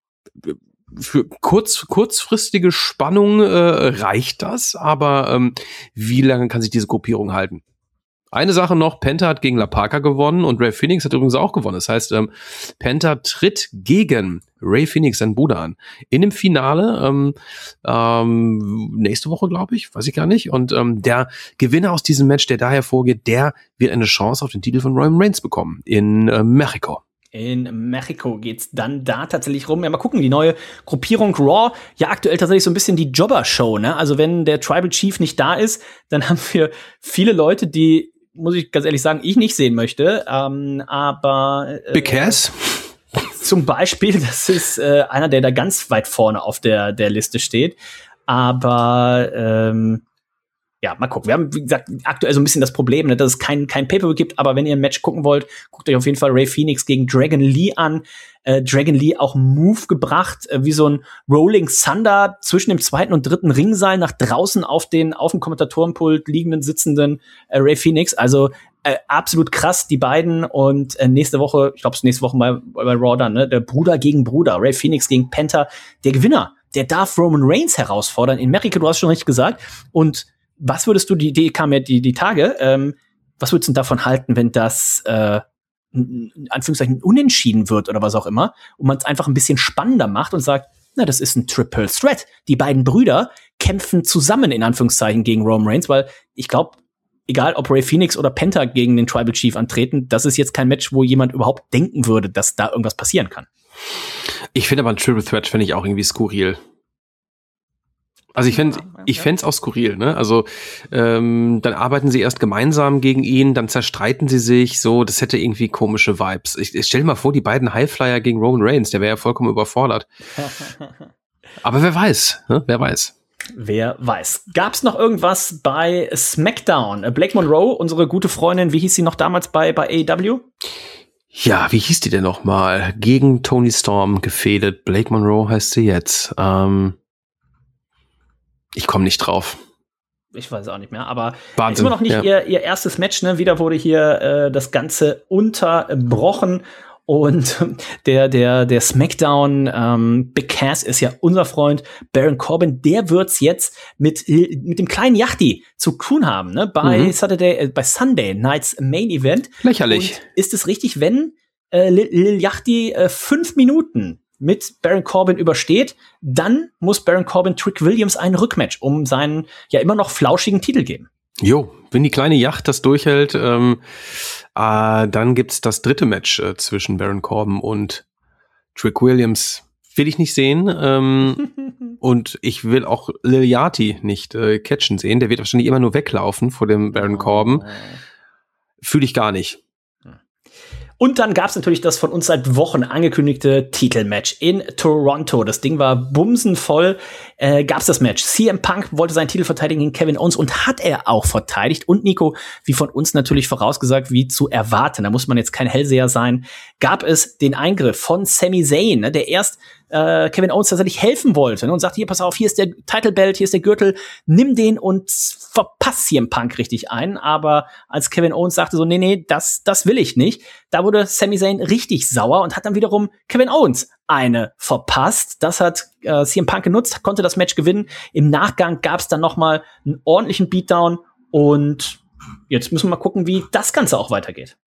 für kurz, kurzfristige Spannung äh, reicht das. Aber ähm, wie lange kann sich diese Gruppierung halten? Eine Sache noch, Penta hat gegen La Parka gewonnen und Ray Phoenix hat übrigens auch gewonnen. Das heißt, ähm, Penta tritt gegen Ray Phoenix, seinen Bruder, an. In dem Finale, ähm, ähm, nächste Woche, glaube ich, weiß ich gar nicht. Und ähm, der Gewinner aus diesem Match, der da hervorgeht, der wird eine Chance auf den Titel von Roman Reigns bekommen in äh, Mexiko. In Mexiko geht's dann da tatsächlich rum. Ja, mal gucken, die neue Gruppierung Raw, ja aktuell tatsächlich so ein bisschen die Jobber-Show, ne? Also wenn der Tribal Chief nicht da ist, dann haben wir viele Leute, die, muss ich ganz ehrlich sagen, ich nicht sehen möchte. Ähm, aber äh, Big Cass? Zum Beispiel, das ist äh, einer, der da ganz weit vorne auf der, der Liste steht. Aber ähm, ja, mal gucken. Wir haben, wie gesagt, aktuell so ein bisschen das Problem, ne, dass es kein, kein Pay-Per-View gibt, aber wenn ihr ein Match gucken wollt, guckt euch auf jeden Fall Ray Phoenix gegen Dragon Lee an. Äh, Dragon Lee auch einen Move gebracht, äh, wie so ein Rolling Thunder zwischen dem zweiten und dritten Ringseil nach draußen auf den, auf dem Kommentatorenpult liegenden, sitzenden äh, Ray Phoenix. Also äh, absolut krass, die beiden. Und äh, nächste Woche, ich glaube, es ist nächste Woche mal bei Raw dann, ne, der Bruder gegen Bruder, Ray Phoenix gegen Penta. Der Gewinner, der darf Roman Reigns herausfordern in Mexiko, du hast schon richtig gesagt. Und was würdest du, die Idee kam ja die, die Tage, ähm, was würdest du davon halten, wenn das äh, in Anführungszeichen unentschieden wird oder was auch immer und man es einfach ein bisschen spannender macht und sagt, na, das ist ein Triple Threat. Die beiden Brüder kämpfen zusammen in Anführungszeichen gegen Roman Reigns, weil ich glaube, egal ob Ray Phoenix oder Penta gegen den Tribal Chief antreten, das ist jetzt kein Match, wo jemand überhaupt denken würde, dass da irgendwas passieren kann. Ich finde aber ein Triple Threat finde ich auch irgendwie skurril. Also ich fände ich fände es auch skurril, ne? Also ähm, dann arbeiten sie erst gemeinsam gegen ihn, dann zerstreiten sie sich, so, das hätte irgendwie komische Vibes. Ich, ich stell dir mal vor, die beiden Highflyer gegen Roman Reigns, der wäre ja vollkommen überfordert. Aber wer weiß, ne? Wer weiß. Wer weiß. Gab's noch irgendwas bei SmackDown? Blake Monroe, unsere gute Freundin, wie hieß sie noch damals bei, bei A E W? Ja, wie hieß die denn noch mal? Gegen Toni Storm gefädelt. Blake Monroe heißt sie jetzt. Ähm, ich komme nicht drauf. Ich weiß auch nicht mehr, aber Wahnsinn, ist immer noch nicht ja. ihr, ihr erstes Match, ne? Wieder wurde hier äh, das Ganze unterbrochen. Und der, der, der SmackDown ähm, Big Cass ist ja unser Freund Baron Corbin. Der wird's jetzt mit, mit dem kleinen Yachty zu tun haben, ne? Bei mhm. Saturday, äh, bei Sunday Nights Main Event. Lächerlich. Und ist es richtig, wenn äh, Lil, Lil Yachty äh, fünf Minuten mit Baron Corbin übersteht, dann muss Baron Corbin Trick Williams ein Rückmatch um seinen ja immer noch flauschigen Titel geben. Jo, wenn die kleine Yacht das durchhält, ähm, äh, dann gibt's das dritte Match äh, zwischen Baron Corbin und Trick Williams. Will ich nicht sehen. Ähm, und ich will auch Lil Yachty nicht äh, catchen sehen. Der wird wahrscheinlich immer nur weglaufen vor dem Baron Corbin. Fühle ich gar nicht. Und dann gab's natürlich das von uns seit Wochen angekündigte Titelmatch in Toronto. Das Ding war bumsenvoll. Äh, gab's das Match. C M Punk wollte seinen Titel verteidigen gegen Kevin Owens und hat er auch verteidigt. Und Nico, wie von uns natürlich vorausgesagt, wie zu erwarten, da muss man jetzt kein Hellseher sein, gab es den Eingriff von Sami Zayn, ne, der erst äh, Kevin Owens tatsächlich helfen wollte, ne, und sagte, hier, pass auf, hier ist der Title Belt, hier ist der Gürtel, nimm den und verpasst C M Punk richtig ein. Aber als Kevin Owens sagte so, nee, nee, das, das will ich nicht, da wurde Sami Zayn richtig sauer und hat dann wiederum Kevin Owens eine verpasst. Das hat äh, C M Punk genutzt, konnte das Match gewinnen. Im Nachgang gab es dann noch mal einen ordentlichen Beatdown und jetzt müssen wir mal gucken, wie das Ganze auch weitergeht.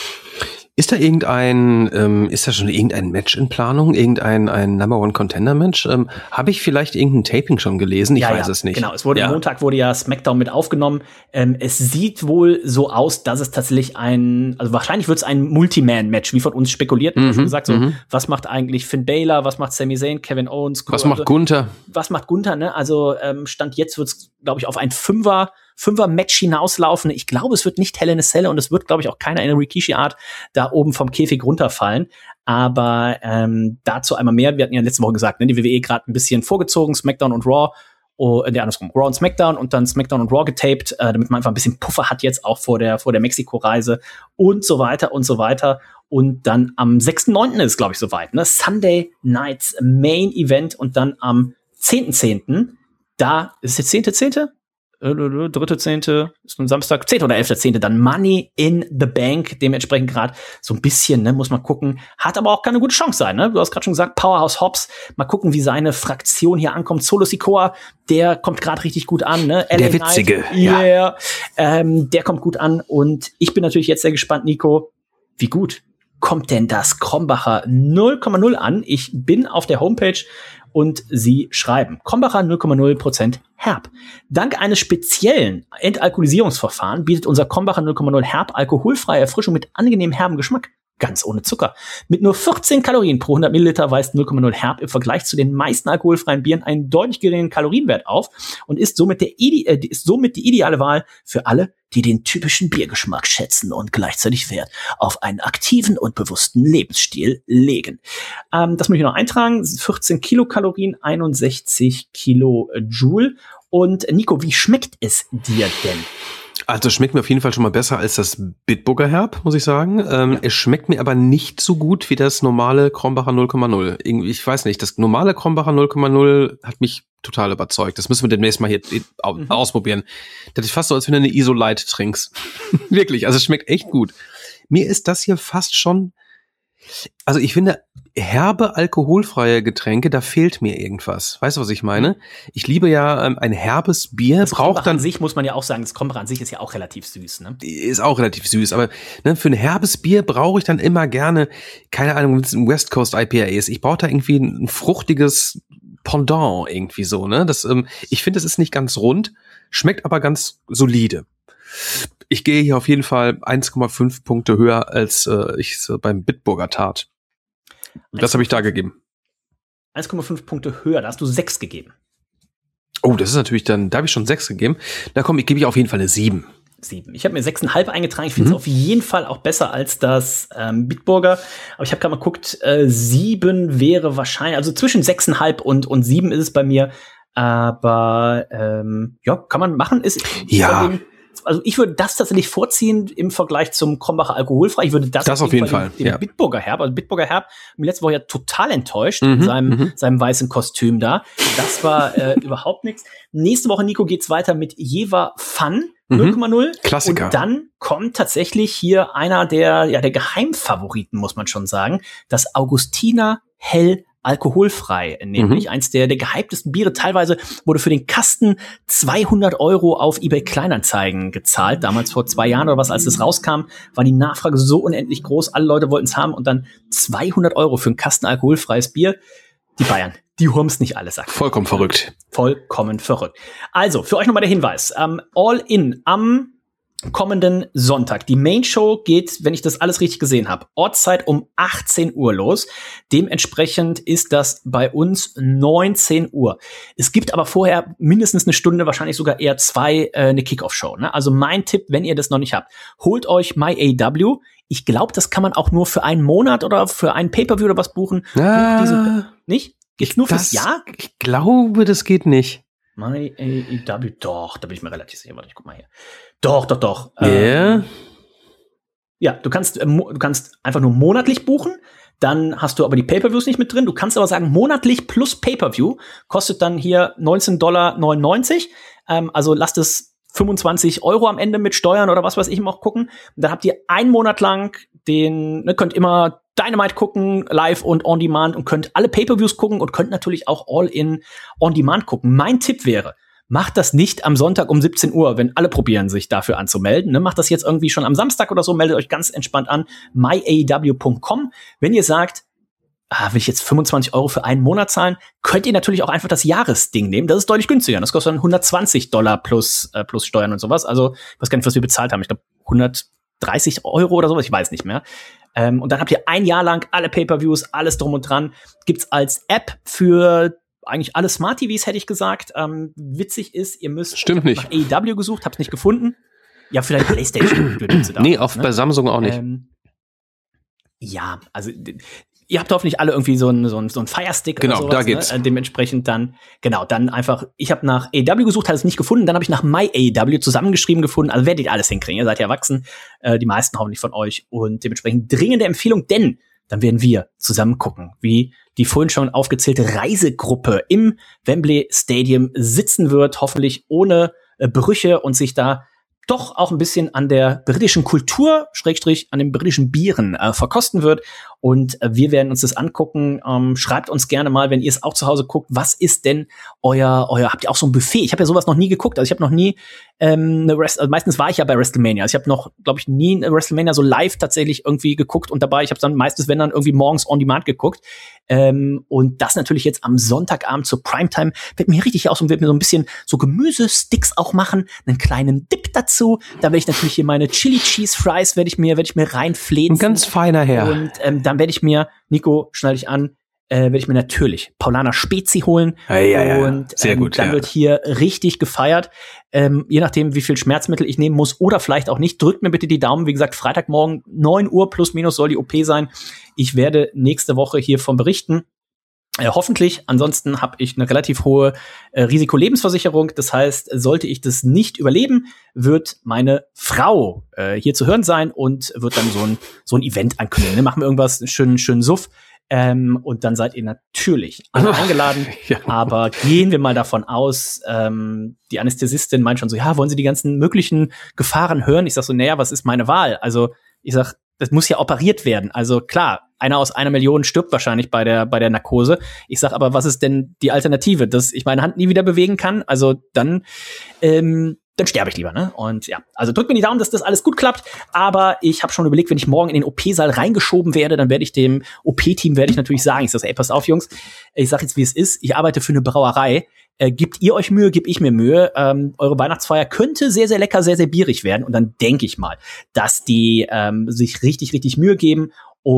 Ist da irgendein, ähm, ist da schon irgendein Match in Planung? Irgendein ein Number One Contender Match? Ähm, Habe ich vielleicht irgendein Taping schon gelesen? Ich ja, weiß ja, es nicht. Genau, es wurde ja. Montag wurde ja SmackDown mit aufgenommen. Ähm, es sieht wohl so aus, dass es tatsächlich ein, also wahrscheinlich wird es ein Multiman-Match, wie von uns spekuliert. Mhm, schon gesagt, so, mhm. was macht eigentlich Finn Balor, was macht Sami Zayn, Kevin Owens? Was also, macht Gunther? Was macht Gunther, ne? Also ähm, Stand jetzt wird es, glaube ich, auf ein Fünfer Fünfer-Match hinauslaufen. Ich glaube, es wird nicht Hell in a Cell und es wird, glaube ich, auch keiner in der Rikishi-Art da oben vom Käfig runterfallen. Aber ähm, dazu einmal mehr. Wir hatten ja letzte Woche gesagt, ne, die W W E gerade ein bisschen vorgezogen, SmackDown und Raw. Oh, der andersrum, Raw und SmackDown und dann SmackDown und Raw getaped, äh, damit man einfach ein bisschen Puffer hat jetzt auch vor der vor der Mexiko-Reise und so weiter und so weiter. Und dann am sechsten neunten ist, glaube ich, soweit, ne? Sunday Nights Main Event und dann am zehnten zehnten da ist der zehnte zehnte dritte Zehnte ist nun Samstag, zehnte oder elfte Zehnte dann Money in the Bank, dementsprechend gerade so ein bisschen, ne, muss man gucken, hat aber auch keine gute Chance sein, ne, du hast gerade schon gesagt, Powerhouse Hobbs, mal gucken, wie seine Fraktion hier ankommt, Solo Sikoa, der kommt gerade richtig gut an, ne, der Witzige, Knight, yeah, ja, ähm, der kommt gut an und ich bin natürlich jetzt sehr gespannt, Nico, wie gut kommt denn das Krombacher null Komma null an? Ich bin auf der Homepage und sie schreiben, Krombacher null Komma null Prozent herb. Dank eines speziellen Entalkoholisierungsverfahrens bietet unser Krombacher null Komma null herb alkoholfreie Erfrischung mit angenehm herben Geschmack. Ganz ohne Zucker. Mit nur vierzehn Kalorien pro hundert Milliliter weist null Komma null herb im Vergleich zu den meisten alkoholfreien Bieren einen deutlich geringeren Kalorienwert auf und ist somit, der Ide- äh, ist somit die ideale Wahl für alle, die den typischen Biergeschmack schätzen und gleichzeitig Wert auf einen aktiven und bewussten Lebensstil legen. Ähm, das muss ich noch eintragen. vierzehn Kilokalorien, einundsechzig Kilojoule. Und Nico, wie schmeckt es dir denn? Also schmeckt mir auf jeden Fall schon mal besser als das Bitburger Herb, muss ich sagen. Ähm, ja. Es schmeckt mir aber nicht so gut wie das normale Krombacher null Komma null. Irgendwie, ich weiß nicht, das normale Krombacher null Komma null hat mich total überzeugt. Das müssen wir demnächst mal hier mhm. ausprobieren. Das ist fast so, als wenn du eine Iso-Light trinkst. Wirklich, also es schmeckt echt gut. Mir ist das hier fast schon, also ich finde, herbe, alkoholfreie Getränke, da fehlt mir irgendwas. Weißt du, was ich meine? Ich liebe ja ähm, ein herbes Bier. Das braucht dann an sich, muss man ja auch sagen, das Krombacher an sich ist ja auch relativ süß, ne? Ist auch relativ süß, aber ne, für ein herbes Bier brauche ich dann immer gerne, keine Ahnung, wenn es ein West Coast I P A ist. Ich brauche da irgendwie ein, ein fruchtiges Pendant irgendwie so, ne? Das, ähm, ich finde, es ist nicht ganz rund, schmeckt aber ganz solide. ich gehe hier auf jeden Fall eins Komma fünf Punkte höher, als äh, ich es beim Bitburger tat. Das habe ich da gegeben. eins Komma fünf Punkte höher, da hast du sechs gegeben. Oh, das ist natürlich dann, da habe ich schon sechs gegeben. Da komm, ich gebe ich auf jeden Fall eine sieben. Sieben. Ich habe mir sechs Komma fünf eingetragen. Ich finde es mhm. auf jeden Fall auch besser als das ähm, Bitburger. Aber ich habe gerade mal geguckt, äh, sieben wäre wahrscheinlich, also zwischen sechs Komma fünf und, und sieben ist es bei mir. Aber ähm, ja, kann man machen. Ist, ja. Dem, also ich würde das tatsächlich vorziehen im Vergleich zum Krombacher alkoholfrei. Ich würde das, das auf jeden Fall, Fall dem, dem ja. Bitburger Herb, also Bitburger Herb, mir letzte Woche ja total enttäuscht mhm, in seinem, mhm. seinem weißen Kostüm da. Das war äh, überhaupt nichts. Nächste Woche, Nico, geht's weiter mit Jever Fun. null Komma null. Klassiker. Und dann kommt tatsächlich hier einer der, ja, der Geheimfavoriten, muss man schon sagen. Das Augustiner Hell alkoholfrei, nämlich mhm. eins der, der gehyptesten Biere. Teilweise wurde für den Kasten zweihundert Euro auf eBay Kleinanzeigen gezahlt. Damals vor zwei Jahren oder was, als es rauskam, war die Nachfrage so unendlich groß. Alle Leute wollten es haben und dann zweihundert Euro für einen Kasten alkoholfreies Bier. Die Bayern, die hurm's nicht alle, sagt. Vollkommen verrückt. Vollkommen verrückt. Also, für euch nochmal der Hinweis. Ähm, All In am kommenden Sonntag. Die Main Show geht, wenn ich das alles richtig gesehen habe, Ortszeit um achtzehn Uhr los. Dementsprechend ist das bei uns neunzehn Uhr. Es gibt aber vorher mindestens eine Stunde, wahrscheinlich sogar eher zwei, äh, eine Kickoff-Show. Ne? Also mein Tipp, wenn ihr das noch nicht habt, holt euch MyAEW. Ich glaube, das kann man auch nur für einen Monat oder für einen Pay-Per-View oder was buchen. Ah, Diese, nicht? Geht's nur fürs Jahr? Ich glaube, das geht nicht. MyAEW, doch, da bin ich mir relativ sicher. Warte, ich guck mal hier. Doch, doch, doch. Ja. Yeah. Ähm, ja, du kannst, äh, du kannst einfach nur monatlich buchen. Dann hast du aber die Pay-Per-Views nicht mit drin. Du kannst aber sagen, monatlich plus Pay-Per-View kostet dann hier neunzehn Komma neunundneunzig Dollar. Ähm, also lasst es fünfundzwanzig Euro am Ende mit Steuern oder was weiß ich auch gucken. Und dann habt ihr einen Monat lang den, ne, könnt immer Dynamite gucken, live und on demand und könnt alle Pay-Per-Views gucken und könnt natürlich auch all in on demand gucken. Mein Tipp wäre, macht das nicht am Sonntag um siebzehn Uhr, wenn alle probieren, sich dafür anzumelden. Ne? Macht das jetzt irgendwie schon am Samstag oder so, meldet euch ganz entspannt an, my a e w punkt com. Wenn ihr sagt, ah, will ich jetzt fünfundzwanzig Euro für einen Monat zahlen, könnt ihr natürlich auch einfach das Jahresding nehmen. Das ist deutlich günstiger. Das kostet dann hundertzwanzig Dollar plus, äh, plus Steuern und sowas. Also, ich weiß gar nicht, was wir bezahlt haben. Ich glaube, hundertdreißig Euro oder sowas. Ich weiß nicht mehr. Ähm, und dann habt ihr ein Jahr lang alle Pay-Per-Views, alles drum und dran. Gibt's als App für eigentlich alle Smart T Vs, hätte ich gesagt. Ähm, witzig ist, ihr müsst Stimmt nicht. nach A E W gesucht, hab's nicht gefunden. Ja, für deine PlayStation. Nee, auf, ne? Bei Samsung auch nicht. Ähm, ja, also ihr habt hoffentlich alle irgendwie so einen so einen, so einen Fire Stick genau, oder sowas. Da geht's. Ne? Dementsprechend dann, genau, dann einfach, ich habe nach A E W gesucht, habe es nicht gefunden, dann habe ich nach MyAEW zusammengeschrieben gefunden, also werdet ihr alles hinkriegen, ihr seid ja erwachsen, äh, die meisten hoffentlich von euch und dementsprechend dringende Empfehlung, denn dann werden wir zusammen gucken, wie die vorhin schon aufgezählte Reisegruppe im Wembley Stadium sitzen wird, hoffentlich ohne äh, Brüche und sich da doch auch ein bisschen an der britischen Kultur, Schrägstrich, an den britischen Bieren äh, verkosten wird. Und äh, wir werden uns das angucken. Ähm, schreibt uns gerne mal, wenn ihr es auch zu Hause guckt, was ist denn euer, euer, habt ihr auch so ein Buffet? Ich habe ja sowas noch nie geguckt. Also ich habe noch nie ähm, eine Rest, also meistens war ich ja bei WrestleMania. Also ich habe noch, glaube ich, nie eine WrestleMania so live tatsächlich irgendwie geguckt und dabei. Ich habe dann meistens, wenn dann irgendwie morgens on demand geguckt. Ähm, und das natürlich jetzt am Sonntagabend zur Primetime wird mir richtig aus und wird mir so ein bisschen so Gemüsesticks auch machen, einen kleinen Dip dazu. Da werde ich natürlich hier meine Chili Cheese Fries werde ich mir werde ich mir reinfläzen. Ein ganz feiner Herr. Und ähm, dann werde ich mir, Nico, schneide ich an, äh, werde ich mir natürlich Paulaner Spezi holen. Ja, ja, ja. Und sehr ähm, gut. Dann ja. wird hier richtig gefeiert. Ähm, je nachdem, wie viel Schmerzmittel ich nehmen muss oder vielleicht auch nicht. Drückt mir bitte die Daumen. Wie gesagt, Freitagmorgen neun Uhr plus minus soll die O P sein. Ich werde nächste Woche hiervon berichten. Äh, hoffentlich. Ansonsten habe ich eine relativ hohe äh, Risikolebensversicherung. Das heißt, sollte ich das nicht überleben, wird meine Frau äh, hier zu hören sein und wird dann so ein so ein Event ankündigen. Ne? Machen wir irgendwas, schönen schönen Suff. Ähm, und dann seid ihr natürlich alle eingeladen. Ja. Aber gehen wir mal davon aus, ähm, die Anästhesistin meint schon so, ja, wollen Sie die ganzen möglichen Gefahren hören? Ich sag so, naja, was ist meine Wahl? Also ich sag, das muss ja operiert werden. Also klar, einer aus einer Million stirbt wahrscheinlich bei der bei der Narkose. Ich sag aber, was ist denn die Alternative? Dass ich meine Hand nie wieder bewegen kann? Also dann ähm, dann sterbe ich lieber, ne? Und ja, also drückt mir die Daumen, dass das alles gut klappt. Aber ich habe schon überlegt, wenn ich morgen in den O P-Saal reingeschoben werde, dann werde ich dem O P-Team werde ich natürlich sagen, ich sage, ey, passt auf, Jungs, ich sag jetzt, wie es ist. Ich arbeite für eine Brauerei. Äh, gebt ihr euch Mühe, geb ich mir Mühe. Ähm, eure Weihnachtsfeier könnte sehr, sehr lecker, sehr, sehr bierig werden. Und dann denke ich mal, dass die ähm, sich richtig, richtig Mühe geben.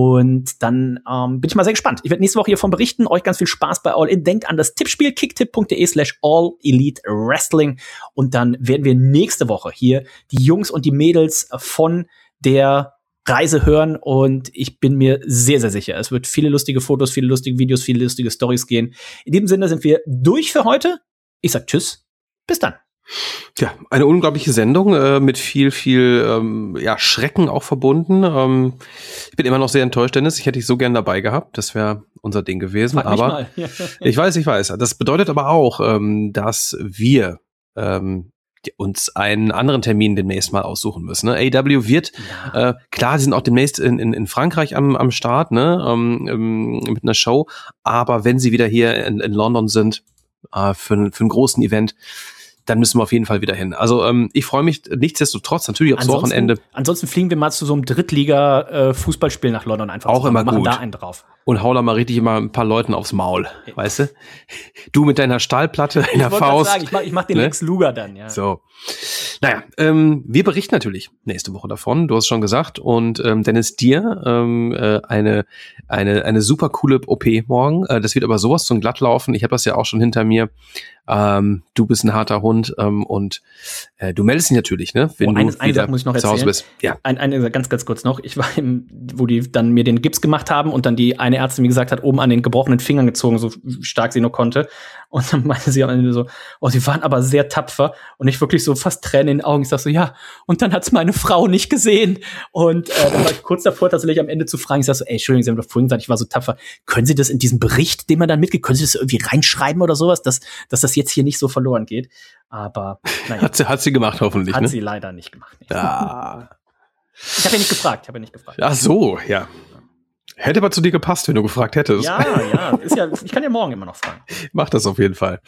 Und dann ähm, bin ich mal sehr gespannt. Ich werde nächste Woche hiervon berichten. Euch ganz viel Spaß bei All In. Denkt an das Tippspiel kicktipp.de slash All Elite Wrestling. Und dann werden wir nächste Woche hier die Jungs und die Mädels von der Reise hören. Und ich bin mir sehr, sehr sicher, es wird viele lustige Fotos, viele lustige Videos, viele lustige Stories gehen. In diesem Sinne sind wir durch für heute. Ich sag tschüss. Bis dann. Ja, eine unglaubliche Sendung äh, mit viel, viel ähm, ja, Schrecken auch verbunden. Ähm, ich bin immer noch sehr enttäuscht, Dennis. Ich hätte dich so gern dabei gehabt. Das wäre unser Ding gewesen. Frag mich aber mal. ich weiß, ich weiß. Das bedeutet aber auch, ähm, dass wir ähm, uns einen anderen Termin demnächst mal aussuchen müssen. Ne? A E W wird, ja. äh, klar, sie sind auch demnächst in, in, in Frankreich am, am Start, ne? ähm, ähm, mit einer Show. Aber wenn sie wieder hier in, in London sind, äh, für, für einen großen Event, dann müssen wir auf jeden Fall wieder hin. Also ähm, ich freue mich nichtsdestotrotz natürlich aufs ansonsten, Wochenende. Ansonsten fliegen wir mal zu so einem Drittliga-Fußballspiel äh, nach London einfach. Auch immer machen gut. Da einen drauf. Und hau da mal richtig immer ein paar Leuten aufs Maul, weißt du? Du mit deiner Stahlplatte in der Faust. Sagen, ich mach, ich mach den ne? Lex Luger dann, ja. So. Naja, ähm, wir berichten natürlich nächste Woche davon, du hast schon gesagt. Und ähm, Dennis, dir ähm, äh, eine, eine, eine super coole O P morgen. Äh, das wird aber sowas zum Glattlaufen. Ich habe das ja auch schon hinter mir. Ähm, du bist ein harter Hund ähm, und äh, du meldest dich natürlich, ne? Wenn oh, du eines, eine wieder Sache muss ich noch zu Hause erzählen. bist. Ja. Ein, eine, ganz, ganz kurz noch. Ich war im, wo die dann mir den Gips gemacht haben und dann die eine Ärztin mir gesagt hat, oben an den gebrochenen Fingern gezogen, so stark sie nur konnte. Und dann meinte sie am Ende so, oh, sie waren aber sehr tapfer. Und ich wirklich so fast Tränen in den Augen. Ich sag so, ja. Und dann hat's meine Frau nicht gesehen. Und äh, dann war ich kurz davor, tatsächlich am Ende zu fragen. Ich sag so, ey, Entschuldigung, Sie haben doch vorhin gesagt, ich war so tapfer. Können Sie das in diesem Bericht, den man dann mitgeht, können Sie das irgendwie reinschreiben oder sowas, dass, dass das jetzt hier nicht so verloren geht? Aber naja. Hat sie, hat sie gemacht, hoffentlich. Hat ne? sie leider nicht gemacht. Nee. Ja. Ich habe ja nicht gefragt, ich habe ja nicht gefragt. Ach so, ja. Hätte aber zu dir gepasst, wenn du gefragt hättest. Ja, ja, ist ja, ich kann ja morgen immer noch fragen. Mach das auf jeden Fall.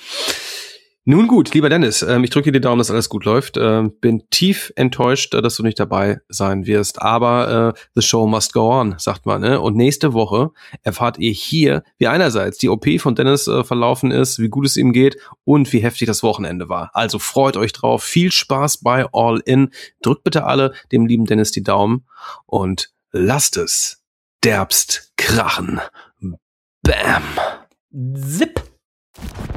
Nun gut, lieber Dennis, ähm, ich drücke dir die Daumen, dass alles gut läuft. Ähm, bin tief enttäuscht, äh, dass du nicht dabei sein wirst. Aber äh, the show must go on, sagt man. Ne? Und nächste Woche erfahrt ihr hier, wie einerseits die O P von Dennis äh, verlaufen ist, wie gut es ihm geht und wie heftig das Wochenende war. Also freut euch drauf. Viel Spaß bei All In. Drückt bitte alle dem lieben Dennis die Daumen und lasst es derbst krachen. Bam. Zip.